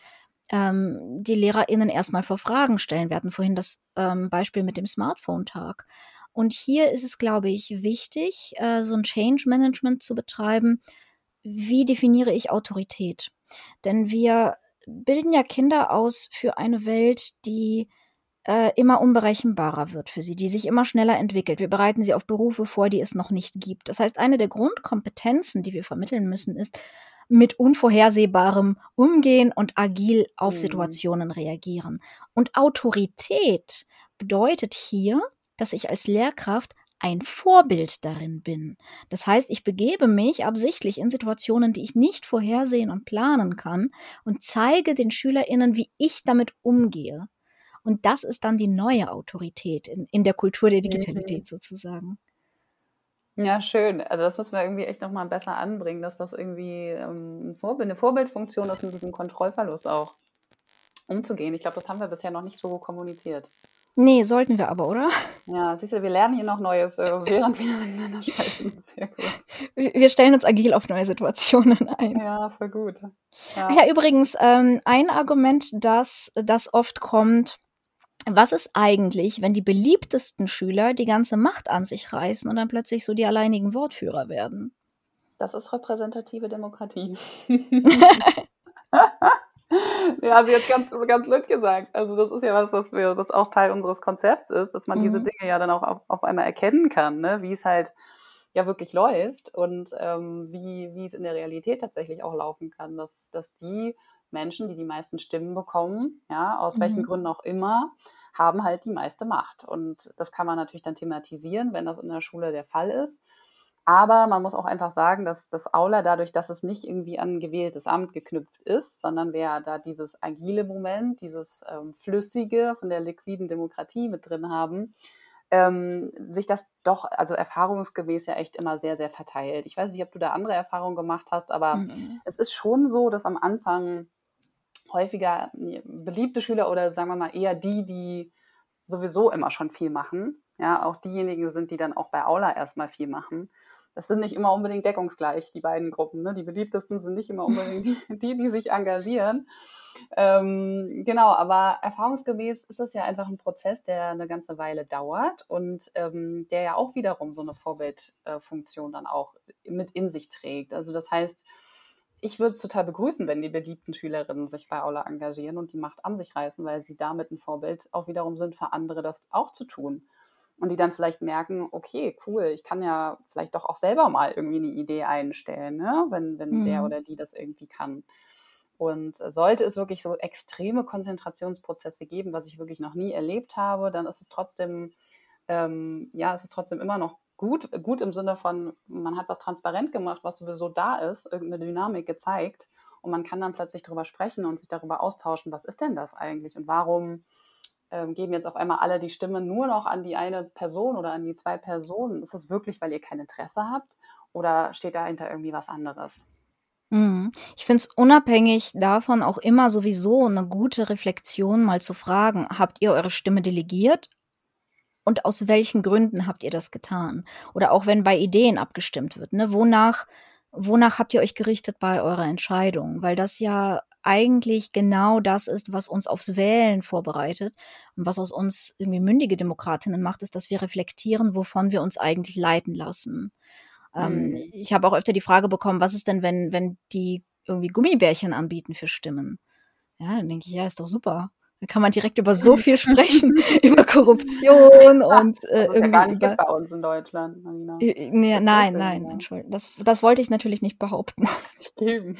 ähm, die LehrerInnen erstmal vor Fragen stellen. Wir hatten vorhin das ähm, Beispiel mit dem Smartphone-Tag. Und hier ist es, glaube ich, wichtig, äh, so ein Change Management zu betreiben. Wie definiere ich Autorität? Denn wir bilden ja Kinder aus für eine Welt, die äh, immer unberechenbarer wird für sie, die sich immer schneller entwickelt. Wir bereiten sie auf Berufe vor, die es noch nicht gibt. Das heißt, eine der Grundkompetenzen, die wir vermitteln müssen, ist, mit unvorhersehbarem umgehen und agil auf Mhm. Situationen reagieren. Und Autorität bedeutet hier, dass ich als Lehrkraft ein Vorbild darin bin. Das heißt, ich begebe mich absichtlich in Situationen, die ich nicht vorhersehen und planen kann und zeige den SchülerInnen, wie ich damit umgehe. Und das ist dann die neue Autorität in, in der Kultur der Mhm. Digitalität sozusagen. Ja, schön. Also das müssen wir irgendwie echt nochmal besser anbringen, dass das irgendwie ähm, ein Vorbild, eine Vorbildfunktion ist, mit diesem Kontrollverlust auch umzugehen. Ich glaube, das haben wir bisher noch nicht so kommuniziert. Nee, sollten wir aber, oder? Ja, siehst du, wir lernen hier noch Neues, äh, während wir miteinander sprechen. Sehr gut. Wir stellen uns agil auf neue Situationen ein. Ja, voll gut. Ja, Ja. übrigens, ähm, ein Argument, das, das oft kommt: Was ist eigentlich, wenn die beliebtesten Schüler die ganze Macht an sich reißen und dann plötzlich so die alleinigen Wortführer werden? Das ist repräsentative Demokratie. Ja, also jetzt ganz, ganz blöd gesagt. Also das ist ja was, was wir, was auch Teil unseres Konzepts ist, dass man diese Mhm. Dinge ja dann auch auf, auf einmal erkennen kann, ne? Wie es halt ja wirklich läuft und ähm, wie, wie es in der Realität tatsächlich auch laufen kann, dass, dass die Menschen, die die meisten Stimmen bekommen, ja, aus welchen Mhm. Gründen auch immer, haben halt die meiste Macht. Und das kann man natürlich dann thematisieren, wenn das in der Schule der Fall ist. Aber man muss auch einfach sagen, dass das Aula dadurch, dass es nicht irgendwie an ein gewähltes Amt geknüpft ist, sondern wir da dieses agile Moment, dieses ähm, Flüssige von der liquiden Demokratie mit drin haben, ähm, sich das doch, also erfahrungsgemäß ja echt immer sehr, sehr verteilt. Ich weiß nicht, ob du da andere Erfahrungen gemacht hast, aber Mhm. es ist schon so, dass am Anfang häufiger beliebte Schüler oder sagen wir mal eher die, die sowieso immer schon viel machen, ja, auch diejenigen sind, die dann auch bei Aula erstmal viel machen. Das sind nicht immer unbedingt deckungsgleich, die beiden Gruppen. Ne? Die beliebtesten sind nicht immer unbedingt die, die, die sich engagieren. Ähm, genau, aber erfahrungsgemäß ist es ja einfach ein Prozess, der eine ganze Weile dauert und ähm, der ja auch wiederum so eine Vorbildfunktion dann auch mit in sich trägt. Also das heißt, ich würde es total begrüßen, wenn die beliebten Schülerinnen sich bei Aula engagieren und die Macht an sich reißen, weil sie damit ein Vorbild auch wiederum sind für andere, das auch zu tun. Und die dann vielleicht merken, okay, cool, ich kann ja vielleicht doch auch selber mal irgendwie eine Idee einstellen, ne? wenn, wenn der Mhm. oder die das irgendwie kann. Und sollte es wirklich so extreme Konzentrationsprozesse geben, was ich wirklich noch nie erlebt habe, dann ist es trotzdem, ähm, ja, es ist trotzdem immer noch gut, gut im Sinne von, man hat was transparent gemacht, was sowieso da ist, irgendeine Dynamik gezeigt und man kann dann plötzlich darüber sprechen und sich darüber austauschen, was ist denn das eigentlich und warum ähm, geben jetzt auf einmal alle die Stimme nur noch an die eine Person oder an die zwei Personen. Ist das wirklich, weil ihr kein Interesse habt oder steht dahinter irgendwie was anderes? Mhm. Ich finde es unabhängig davon auch immer sowieso eine gute Reflexion, mal zu fragen: Habt ihr eure Stimme delegiert und aus welchen Gründen habt ihr das getan? Oder auch wenn bei Ideen abgestimmt wird, ne? Wonach wonach habt ihr euch gerichtet bei eurer Entscheidung? Weil das ja eigentlich genau das ist, was uns aufs Wählen vorbereitet und was aus uns irgendwie mündige Demokratinnen macht, ist, dass wir reflektieren, wovon wir uns eigentlich leiten lassen. Ähm, Hm. ich habe auch öfter die Frage bekommen: „Was ist denn, wenn wenn die irgendwie Gummibärchen anbieten für Stimmen?“ Ja, dann denke ich: „Ja, ist doch super. Da kann man direkt über so viel sprechen, über Korruption und, äh, Was es ja gar irgendwie nicht gibt über bei uns in Deutschland, Marina. äh, äh, ne, Gibt es nein, irgendwie nein, gar entschuldi das das wollte ich natürlich nicht behaupten. nicht geben.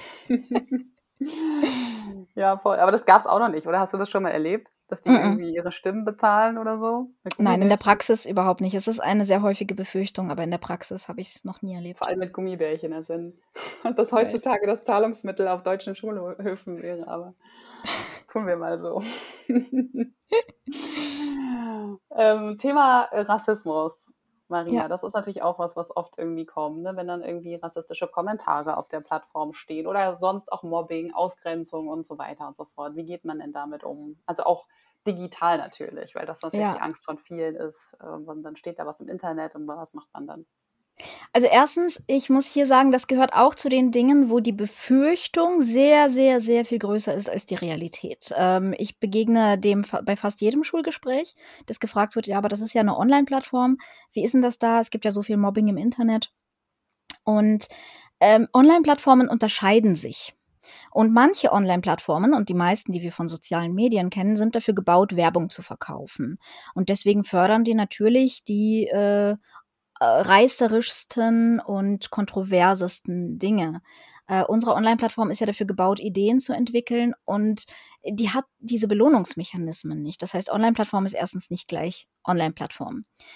Ja, voll. Aber das gab es auch noch nicht, oder? Hast du das schon mal erlebt, dass die Mm-mm. irgendwie ihre Stimmen bezahlen oder so mit Nein, in der Gummibärchen? Praxis überhaupt nicht. Es ist eine sehr häufige Befürchtung, aber in der Praxis habe ich's noch nie Vor erlebt. allem mit Gummibärchen, als wenn das Geil. heutzutage das Zahlungsmittel auf deutschen Schulhöfen wäre, aber tun wir mal so. Ähm, Thema äh, Rassismus, Ja. Marina, das ist natürlich auch was, was oft irgendwie kommt, ne? Wenn dann irgendwie rassistische Kommentare auf der Plattform stehen oder sonst auch Mobbing, Ausgrenzung und so weiter und so fort. Wie geht man denn damit um? Also auch digital natürlich, weil das natürlich die Ja. Angst von vielen ist. Äh, und dann steht da was im Internet und was macht man dann? Also erstens, ich muss hier sagen, das gehört auch zu den Dingen, wo die Befürchtung sehr, sehr, sehr viel größer ist als die Realität. Ähm, ich begegne dem fa bei fast jedem Schulgespräch, das gefragt wird: „Ja, aber das ist ja eine Online-Plattform. Wie ist denn das da? Es gibt ja so viel Mobbing im Internet.“ Und, ähm, Online-Plattformen unterscheiden sich. Und manche Online-Plattformen und die meisten, die wir von sozialen Medien kennen, sind dafür gebaut, Werbung zu verkaufen. Und deswegen fördern die natürlich die, äh, äh, reißerischsten und kontroversesten Dinge. Äh, unsere Online-Plattform ist ja dafür gebaut, Ideen zu entwickeln und die hat diese Belohnungsmechanismen nicht. Das heißt, Online-Plattform ist erstens nicht gleich Online-Plattform.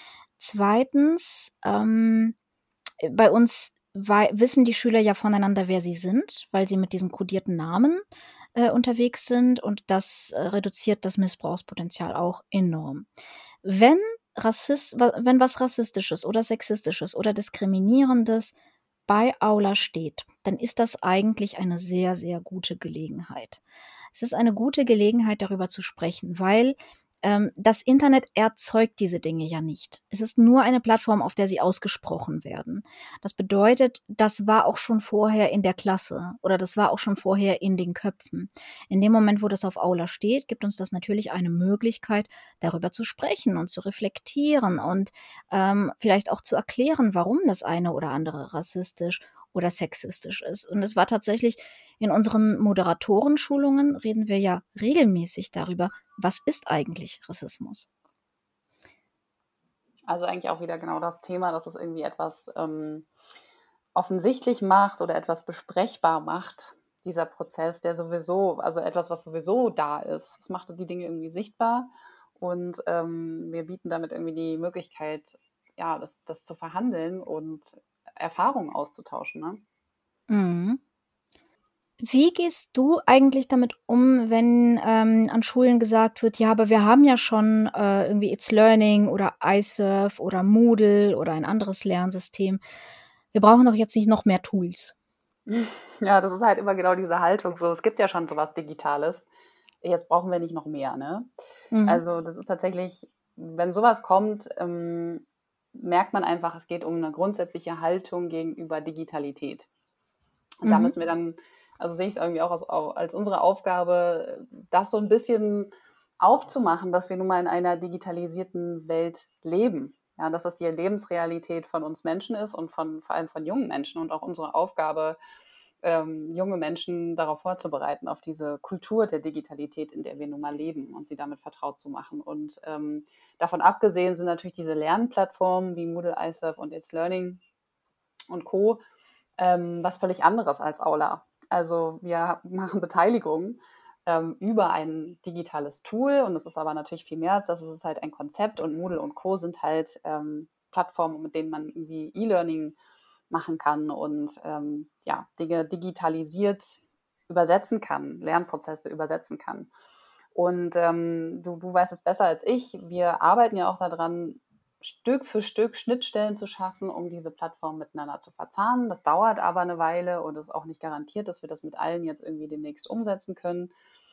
Zweitens, ähm, bei uns wei wissen die Schüler ja voneinander, wer sie sind, weil sie mit diesen kodierten Namen, äh, unterwegs sind und das, äh, reduziert das Missbrauchspotenzial auch enorm. Wenn Rassist wa wenn was Rassistisches oder Sexistisches oder Diskriminierendes bei Aula steht, dann ist das eigentlich eine sehr, sehr gute Gelegenheit. Es ist eine gute Gelegenheit, darüber zu sprechen, weil, ähm, das Internet erzeugt diese Dinge ja nicht. Es ist nur eine Plattform, auf der sie ausgesprochen werden. Das bedeutet, das war auch schon vorher in der Klasse oder das war auch schon vorher in den Köpfen. In dem Moment, wo das auf Aula steht, gibt uns das natürlich eine Möglichkeit, darüber zu sprechen und zu reflektieren und, ähm, vielleicht auch zu erklären, warum das eine oder andere rassistisch oder sexistisch ist. Und es war tatsächlich in unseren Moderatorenschulungen reden wir ja regelmäßig darüber, was ist eigentlich Rassismus? Also eigentlich auch wieder genau das Thema, dass es irgendwie etwas ähm, offensichtlich macht oder etwas besprechbar macht, dieser Prozess, der sowieso, also etwas, was sowieso da ist. Es macht die Dinge irgendwie sichtbar und ähm, wir bieten damit irgendwie die Möglichkeit, ja, das, das zu verhandeln und Erfahrungen auszutauschen. Ne? Mhm. Wie gehst du eigentlich damit um, wenn, ähm, an Schulen gesagt wird: „Ja, aber wir haben ja schon, äh, irgendwie It's Learning oder iSurf oder Moodle oder ein anderes Lernsystem. Wir brauchen doch jetzt nicht noch mehr Tools." Ja, das ist halt immer genau diese Haltung so. Es gibt ja schon sowas Digitales. Jetzt brauchen wir nicht noch mehr, ne? Mhm. Also das ist tatsächlich, wenn sowas kommt, ähm, merkt man einfach, es geht um eine grundsätzliche Haltung gegenüber Digitalität. Und da Mhm. müssen wir dann, also sehe ich es irgendwie auch als, als unsere Aufgabe, das so ein bisschen aufzumachen, dass wir nun mal in einer digitalisierten Welt leben. Ja, dass das die Lebensrealität von uns Menschen ist und von, vor allem von jungen Menschen und auch unsere Aufgabe, ähm, junge Menschen darauf vorzubereiten, auf diese Kultur der Digitalität, in der wir nun mal leben und sie damit vertraut zu machen. Und ähm, davon abgesehen sind natürlich diese Lernplattformen wie Moodle, iSurf und It's Learning und Co. Ähm, was völlig anderes als Aula. Also wir machen Beteiligung ähm, über ein digitales Tool und es ist aber natürlich viel mehr als das. Es ist halt ein Konzept und Moodle und Co. sind halt ähm, Plattformen, mit denen man irgendwie E-Learning machen kann und ähm, ja, Dinge digitalisiert übersetzen kann, Lernprozesse übersetzen kann. Und ähm, du, du weißt es besser als ich. Wir arbeiten ja auch daran, Stück für Stück Schnittstellen zu schaffen, um diese Plattformen miteinander zu verzahnen. Das dauert aber eine Weile und ist auch nicht garantiert, dass wir das mit allen jetzt irgendwie demnächst umsetzen können.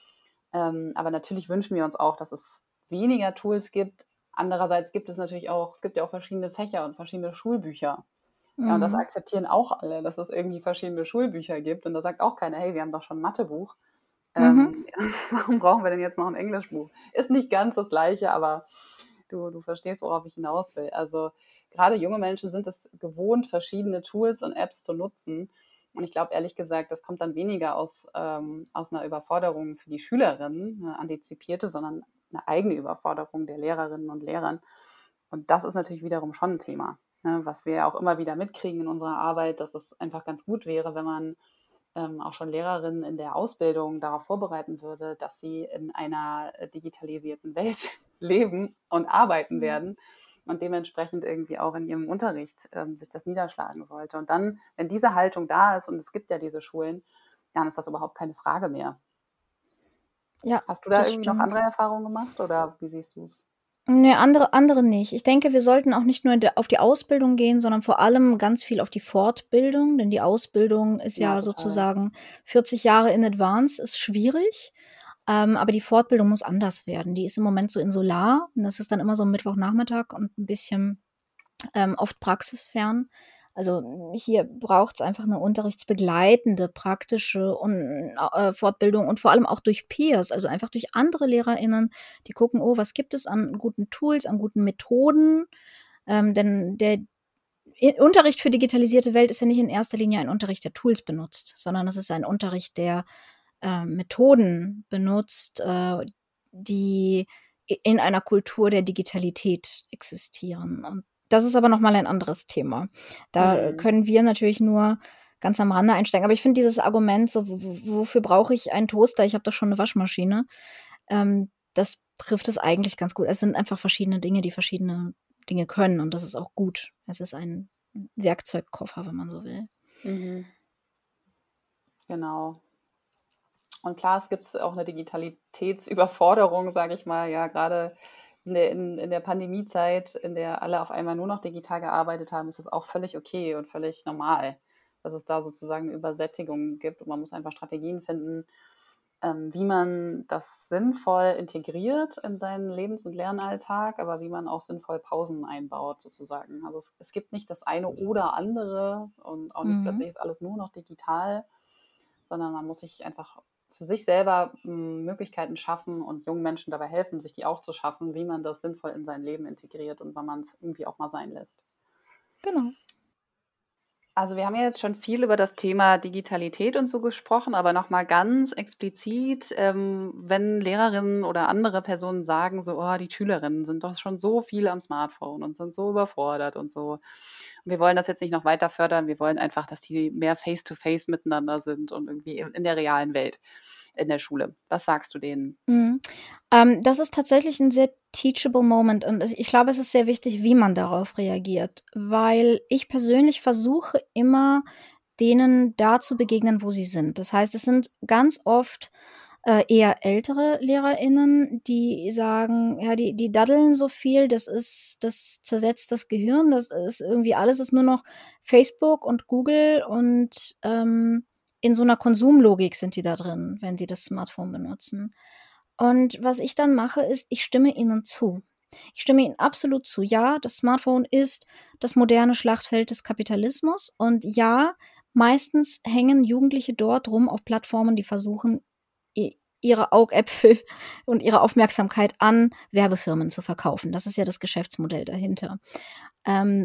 Ähm, aber natürlich wünschen wir uns auch, dass es weniger Tools gibt. Andererseits gibt es natürlich auch, es gibt ja auch verschiedene Fächer und verschiedene Schulbücher. Ja, und das Mhm. akzeptieren auch alle, dass es irgendwie verschiedene Schulbücher gibt. Und da sagt auch keiner, hey, wir haben doch schon ein Mathebuch. Mhm. Ähm, warum brauchen wir denn jetzt noch ein Englischbuch? Ist nicht ganz das Gleiche, aber du, du verstehst, worauf ich hinaus will. Also gerade junge Menschen sind es gewohnt, verschiedene Tools und Apps zu nutzen. Und ich glaube, ehrlich gesagt, das kommt dann weniger aus, ähm, aus einer Überforderung für die Schülerinnen, eine antizipierte, sondern eine eigene Überforderung der Lehrerinnen und Lehrern. Und das ist natürlich wiederum schon ein Thema, ne, was wir ja auch immer wieder mitkriegen in unserer Arbeit, dass es einfach ganz gut wäre, wenn man ähm, auch schon Lehrerinnen in der Ausbildung darauf vorbereiten würde, dass sie in einer äh, digitalisierten Welt leben und arbeiten Mhm. werden und dementsprechend irgendwie auch in ihrem Unterricht ähm, sich das niederschlagen sollte. Und dann, wenn diese Haltung da ist, und es gibt ja diese Schulen, dann ist das überhaupt keine Frage mehr. Ja, Hast du da das irgendwie noch stimmt. andere Erfahrungen gemacht oder wie siehst du es? Ne, andere andere nicht. Ich denke, wir sollten auch nicht nur in der auf die Ausbildung gehen, sondern vor allem ganz viel auf die Fortbildung, denn die Ausbildung ist Ja, ja total. sozusagen vierzig Jahre in advance, ist schwierig, ähm, aber die Fortbildung muss anders werden. Die ist im Moment so in Solar und das ist dann immer so Mittwochnachmittag und ein bisschen ähm, oft praxisfern. Also hier braucht es einfach eine unterrichtsbegleitende, praktische und, äh, Fortbildung und vor allem auch durch Peers, also einfach durch andere LehrerInnen, die gucken: „Oh, was gibt es an guten Tools, an guten Methoden?" Ähm, denn der I Unterricht für digitalisierte Welt ist ja nicht in erster Linie ein Unterricht, der Tools benutzt, sondern es ist ein Unterricht, der, äh, Methoden benutzt, äh, die i in einer Kultur der Digitalität existieren. Und das ist aber noch mal ein anderes Thema. Da Mhm. können wir natürlich nur ganz am Rande einsteigen. Aber ich finde dieses Argument so: „W w wofür brauche ich einen Toaster? Ich habe doch schon eine Waschmaschine." Ähm, das trifft es eigentlich ganz gut. Es sind einfach verschiedene Dinge, die verschiedene Dinge können und das ist auch gut. Es ist ein Werkzeugkoffer, wenn man so will. Mhm. Genau. Und klar, es gibt auch eine Digitalitätsüberforderung, sage ich mal, ja, gerade in der, in, in der Pandemiezeit, in der alle auf einmal nur noch digital gearbeitet haben, ist es auch völlig okay und völlig normal, dass es da sozusagen eine Übersättigung gibt und man muss einfach Strategien finden, ähm, wie man das sinnvoll integriert in seinen Lebens- und Lernalltag, aber wie man auch sinnvoll Pausen einbaut sozusagen. Also es, es gibt nicht das eine oder andere und auch nicht Mhm. plötzlich ist alles nur noch digital, sondern man muss sich einfach für sich selber m, Möglichkeiten schaffen und jungen Menschen dabei helfen, sich die auch zu schaffen, wie man das sinnvoll in sein Leben integriert und wann man es irgendwie auch mal sein lässt. Genau. Also wir haben ja jetzt schon viel über das Thema Digitalität und so gesprochen, aber nochmal ganz explizit, ähm, wenn Lehrerinnen oder andere Personen sagen, so, oh, die Schülerinnen sind doch schon so viel am Smartphone und sind so überfordert und so. Wir wollen das jetzt nicht noch weiter fördern, wir wollen einfach, dass die mehr face-to-face miteinander sind und irgendwie in der realen Welt in der Schule. Was sagst du denen? Mhm. Ähm, das ist tatsächlich ein sehr teachable Moment und ich glaube, es ist sehr wichtig, wie man darauf reagiert, weil ich persönlich versuche immer, denen da zu begegnen, wo sie sind. Das heißt, es sind ganz oft, äh, eher ältere LehrerInnen, die sagen, ja, die die daddeln so viel, das ist das zersetzt das Gehirn, das ist irgendwie alles ist nur noch Facebook und Google und, ähm, in so einer Konsumlogik sind die da drin, wenn sie das Smartphone benutzen. Und was ich dann mache, ist, ich stimme ihnen zu. Ich stimme ihnen absolut zu. Ja, das Smartphone ist das moderne Schlachtfeld des Kapitalismus und ja, meistens hängen Jugendliche dort rum auf Plattformen, die versuchen, i ihre Augäpfel und ihre Aufmerksamkeit an Werbefirmen zu verkaufen. Das ist ja das Geschäftsmodell dahinter. Ähm,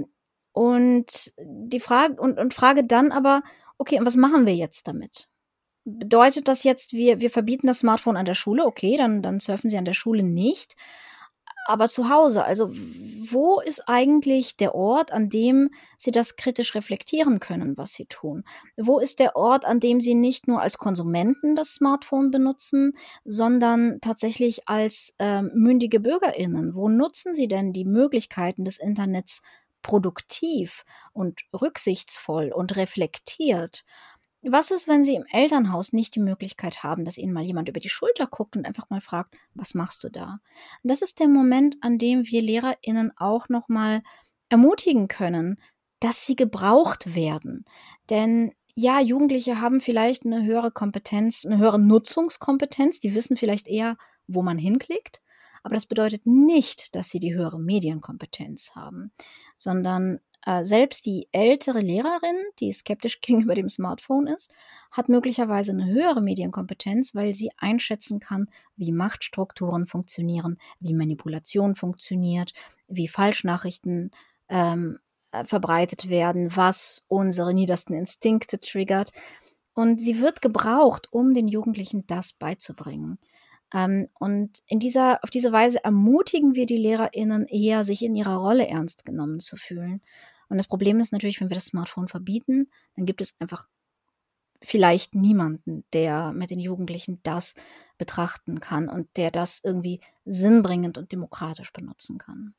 und die Frage und und frage dann aber: „Okay, und was machen wir jetzt damit?“ Bedeutet das jetzt, wir wir verbieten das Smartphone an der Schule? Okay, dann dann surfen sie an der Schule nicht. Aber zu Hause, also wo ist eigentlich der Ort, an dem sie das kritisch reflektieren können, was sie tun? Wo ist der Ort, an dem sie nicht nur als Konsumenten das Smartphone benutzen, sondern tatsächlich als, ähm, mündige BürgerInnen? Wo nutzen sie denn die Möglichkeiten des Internets produktiv und rücksichtsvoll und reflektiert? Was ist, wenn Sie im Elternhaus nicht die Möglichkeit haben, dass Ihnen mal jemand über die Schulter guckt und einfach mal fragt: „Was machst du da?“ Und das ist der Moment, an dem wir LehrerInnen auch noch mal ermutigen können, dass sie gebraucht werden. Denn ja, Jugendliche haben vielleicht eine höhere Kompetenz, eine höhere Nutzungskompetenz. Die wissen vielleicht eher, wo man hinklickt, aber das bedeutet nicht, dass sie die höhere Medienkompetenz haben, sondern äh, selbst die ältere Lehrerin, die skeptisch gegenüber dem Smartphone ist, hat möglicherweise eine höhere Medienkompetenz, weil sie einschätzen kann, wie Machtstrukturen funktionieren, wie Manipulation funktioniert, wie Falschnachrichten ähm, äh, verbreitet werden, was unsere niedersten Instinkte triggert. Und sie wird gebraucht, um den Jugendlichen das beizubringen. Ähm, und in dieser, auf diese Weise ermutigen wir die LehrerInnen eher, sich in ihrer Rolle ernst genommen zu fühlen. Und das Problem ist natürlich, wenn wir das Smartphone verbieten, dann gibt es einfach vielleicht niemanden, der mit den Jugendlichen das betrachten kann und der das irgendwie sinnbringend und demokratisch benutzen kann.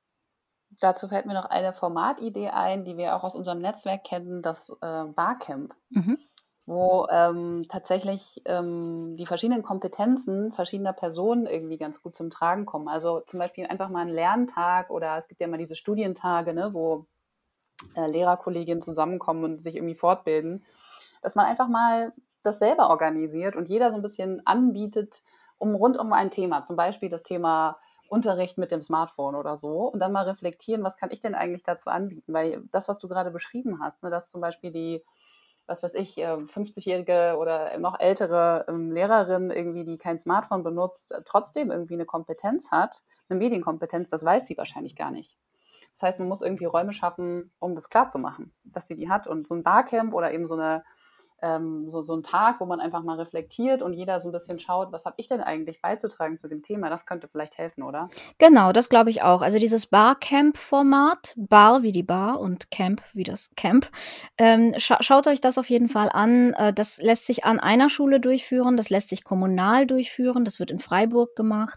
Dazu fällt mir noch eine Formatidee ein, die wir auch aus unserem Netzwerk kennen, das äh, Barcamp, Mhm. wo ähm, tatsächlich ähm, die verschiedenen Kompetenzen verschiedener Personen irgendwie ganz gut zum Tragen kommen. Also zum Beispiel einfach mal einen Lerntag oder es gibt ja mal diese Studientage, ne, wo äh, Lehrerkolleginnen zusammenkommen und sich irgendwie fortbilden, dass man einfach mal das selber organisiert und jeder so ein bisschen anbietet, um rund um ein Thema, zum Beispiel das Thema Unterricht mit dem Smartphone oder so, und dann mal reflektieren, was kann ich denn eigentlich dazu anbieten? Weil das, was du gerade beschrieben hast, ne, dass zum Beispiel die, was weiß ich, äh, fünfzigjährige oder noch ältere ähm, Lehrerin irgendwie, die kein Smartphone benutzt, äh, trotzdem irgendwie eine Kompetenz hat, eine Medienkompetenz, das weiß sie wahrscheinlich gar nicht. Das heißt, man muss irgendwie Räume schaffen, um das klarzumachen, dass sie die hat. Und so ein Barcamp oder eben so eine ähm, so, so ein Tag, wo man einfach mal reflektiert und jeder so ein bisschen schaut, was habe ich denn eigentlich beizutragen zu dem Thema? Das könnte vielleicht helfen, oder? Genau, das glaube ich auch. Also dieses Barcamp-Format, Bar wie die Bar und Camp wie das Camp, ähm, scha schaut euch das auf jeden Fall an. Äh, das lässt sich an einer Schule durchführen, das lässt sich kommunal durchführen, das wird in Freiburg gemacht.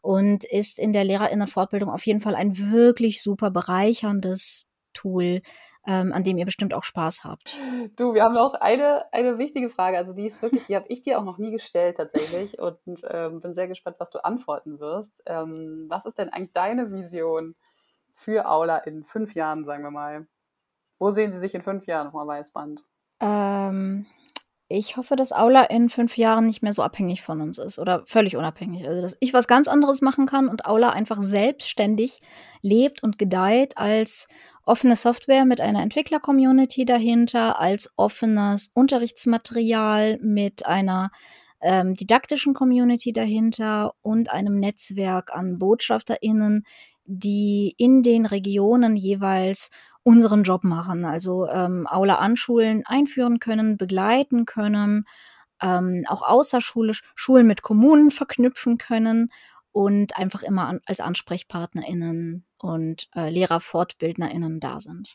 und ist in der Lehrerinnenfortbildung auf jeden Fall ein wirklich super bereicherndes Tool, ähm, an dem ihr bestimmt auch Spaß habt. Du, wir haben noch eine, eine wichtige Frage. Also die ist wirklich, die habe ich dir auch noch nie gestellt tatsächlich und ähm, bin sehr gespannt, was du antworten wirst. Ähm, was ist denn eigentlich deine Vision für Aula in fünf Jahren, sagen wir mal? Wo sehen Sie sich in fünf Jahren, Frau Weißband? Ähm, ich hoffe, dass Aula in fünf Jahren nicht mehr so abhängig von uns ist oder völlig unabhängig. Also, dass ich was ganz anderes machen kann und Aula einfach selbstständig lebt und gedeiht als offene Software mit einer Entwickler-Community dahinter, als offenes Unterrichtsmaterial mit einer ähm, didaktischen Community dahinter und einem Netzwerk an BotschafterInnen, die in den Regionen jeweils unseren Job machen, also ähm, Aula anschulen, einführen können, begleiten können, ähm, auch außerschulisch Schulen mit Kommunen verknüpfen können und einfach immer an, als AnsprechpartnerInnen und äh, LehrerfortbildnerInnen da sind.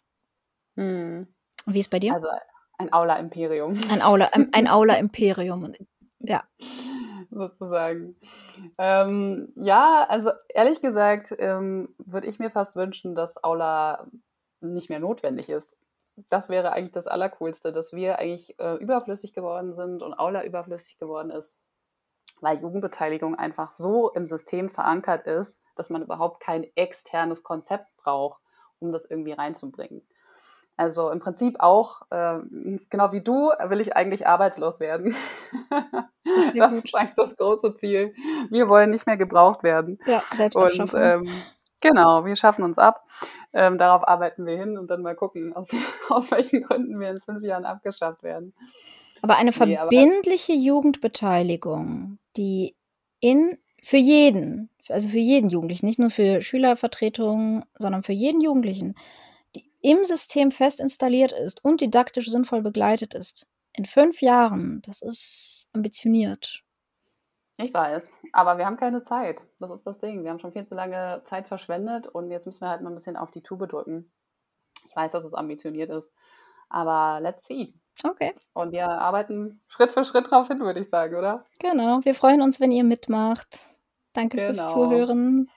Hm. Wie ist bei dir? Also ein Aula-Imperium. Ein Aula, ein, ein Aula-Imperium. Ja. Sozusagen. Ähm, ja, also ehrlich gesagt ähm, würde ich mir fast wünschen, dass Aula nicht mehr notwendig ist. Das wäre eigentlich das Allercoolste, dass wir eigentlich äh, überflüssig geworden sind und Aula überflüssig geworden ist, weil Jugendbeteiligung einfach so im System verankert ist, dass man überhaupt kein externes Konzept braucht, um das irgendwie reinzubringen. Also im Prinzip auch, äh, genau wie du, will ich eigentlich arbeitslos werden. Das wäre Das ist gut. eigentlich das große Ziel. Wir wollen nicht mehr gebraucht werden. Ja, Und Selbstabschaffung. ähm, genau, wir schaffen uns ab. Ähm, darauf arbeiten wir hin und dann mal gucken, aus, aus welchen Gründen wir in fünf Jahren abgeschafft werden. Aber eine Nee, aber verbindliche Jugendbeteiligung, die in für jeden, also für jeden Jugendlichen, nicht nur für Schülervertretungen, sondern für jeden Jugendlichen, die im System fest installiert ist und didaktisch sinnvoll begleitet ist, in fünf Jahren, das ist ambitioniert. ich weiß, aber wir haben keine Zeit. Das ist das Ding. Wir haben schon viel zu lange Zeit verschwendet und jetzt müssen wir halt mal ein bisschen auf die Tube drücken. Ich weiß, dass es ambitioniert ist, aber let's see. Okay, Und wir arbeiten Schritt für Schritt drauf hin, würde ich sagen, oder? genau. Wir freuen uns, wenn ihr mitmacht. Danke fürs Genau. Zuhören.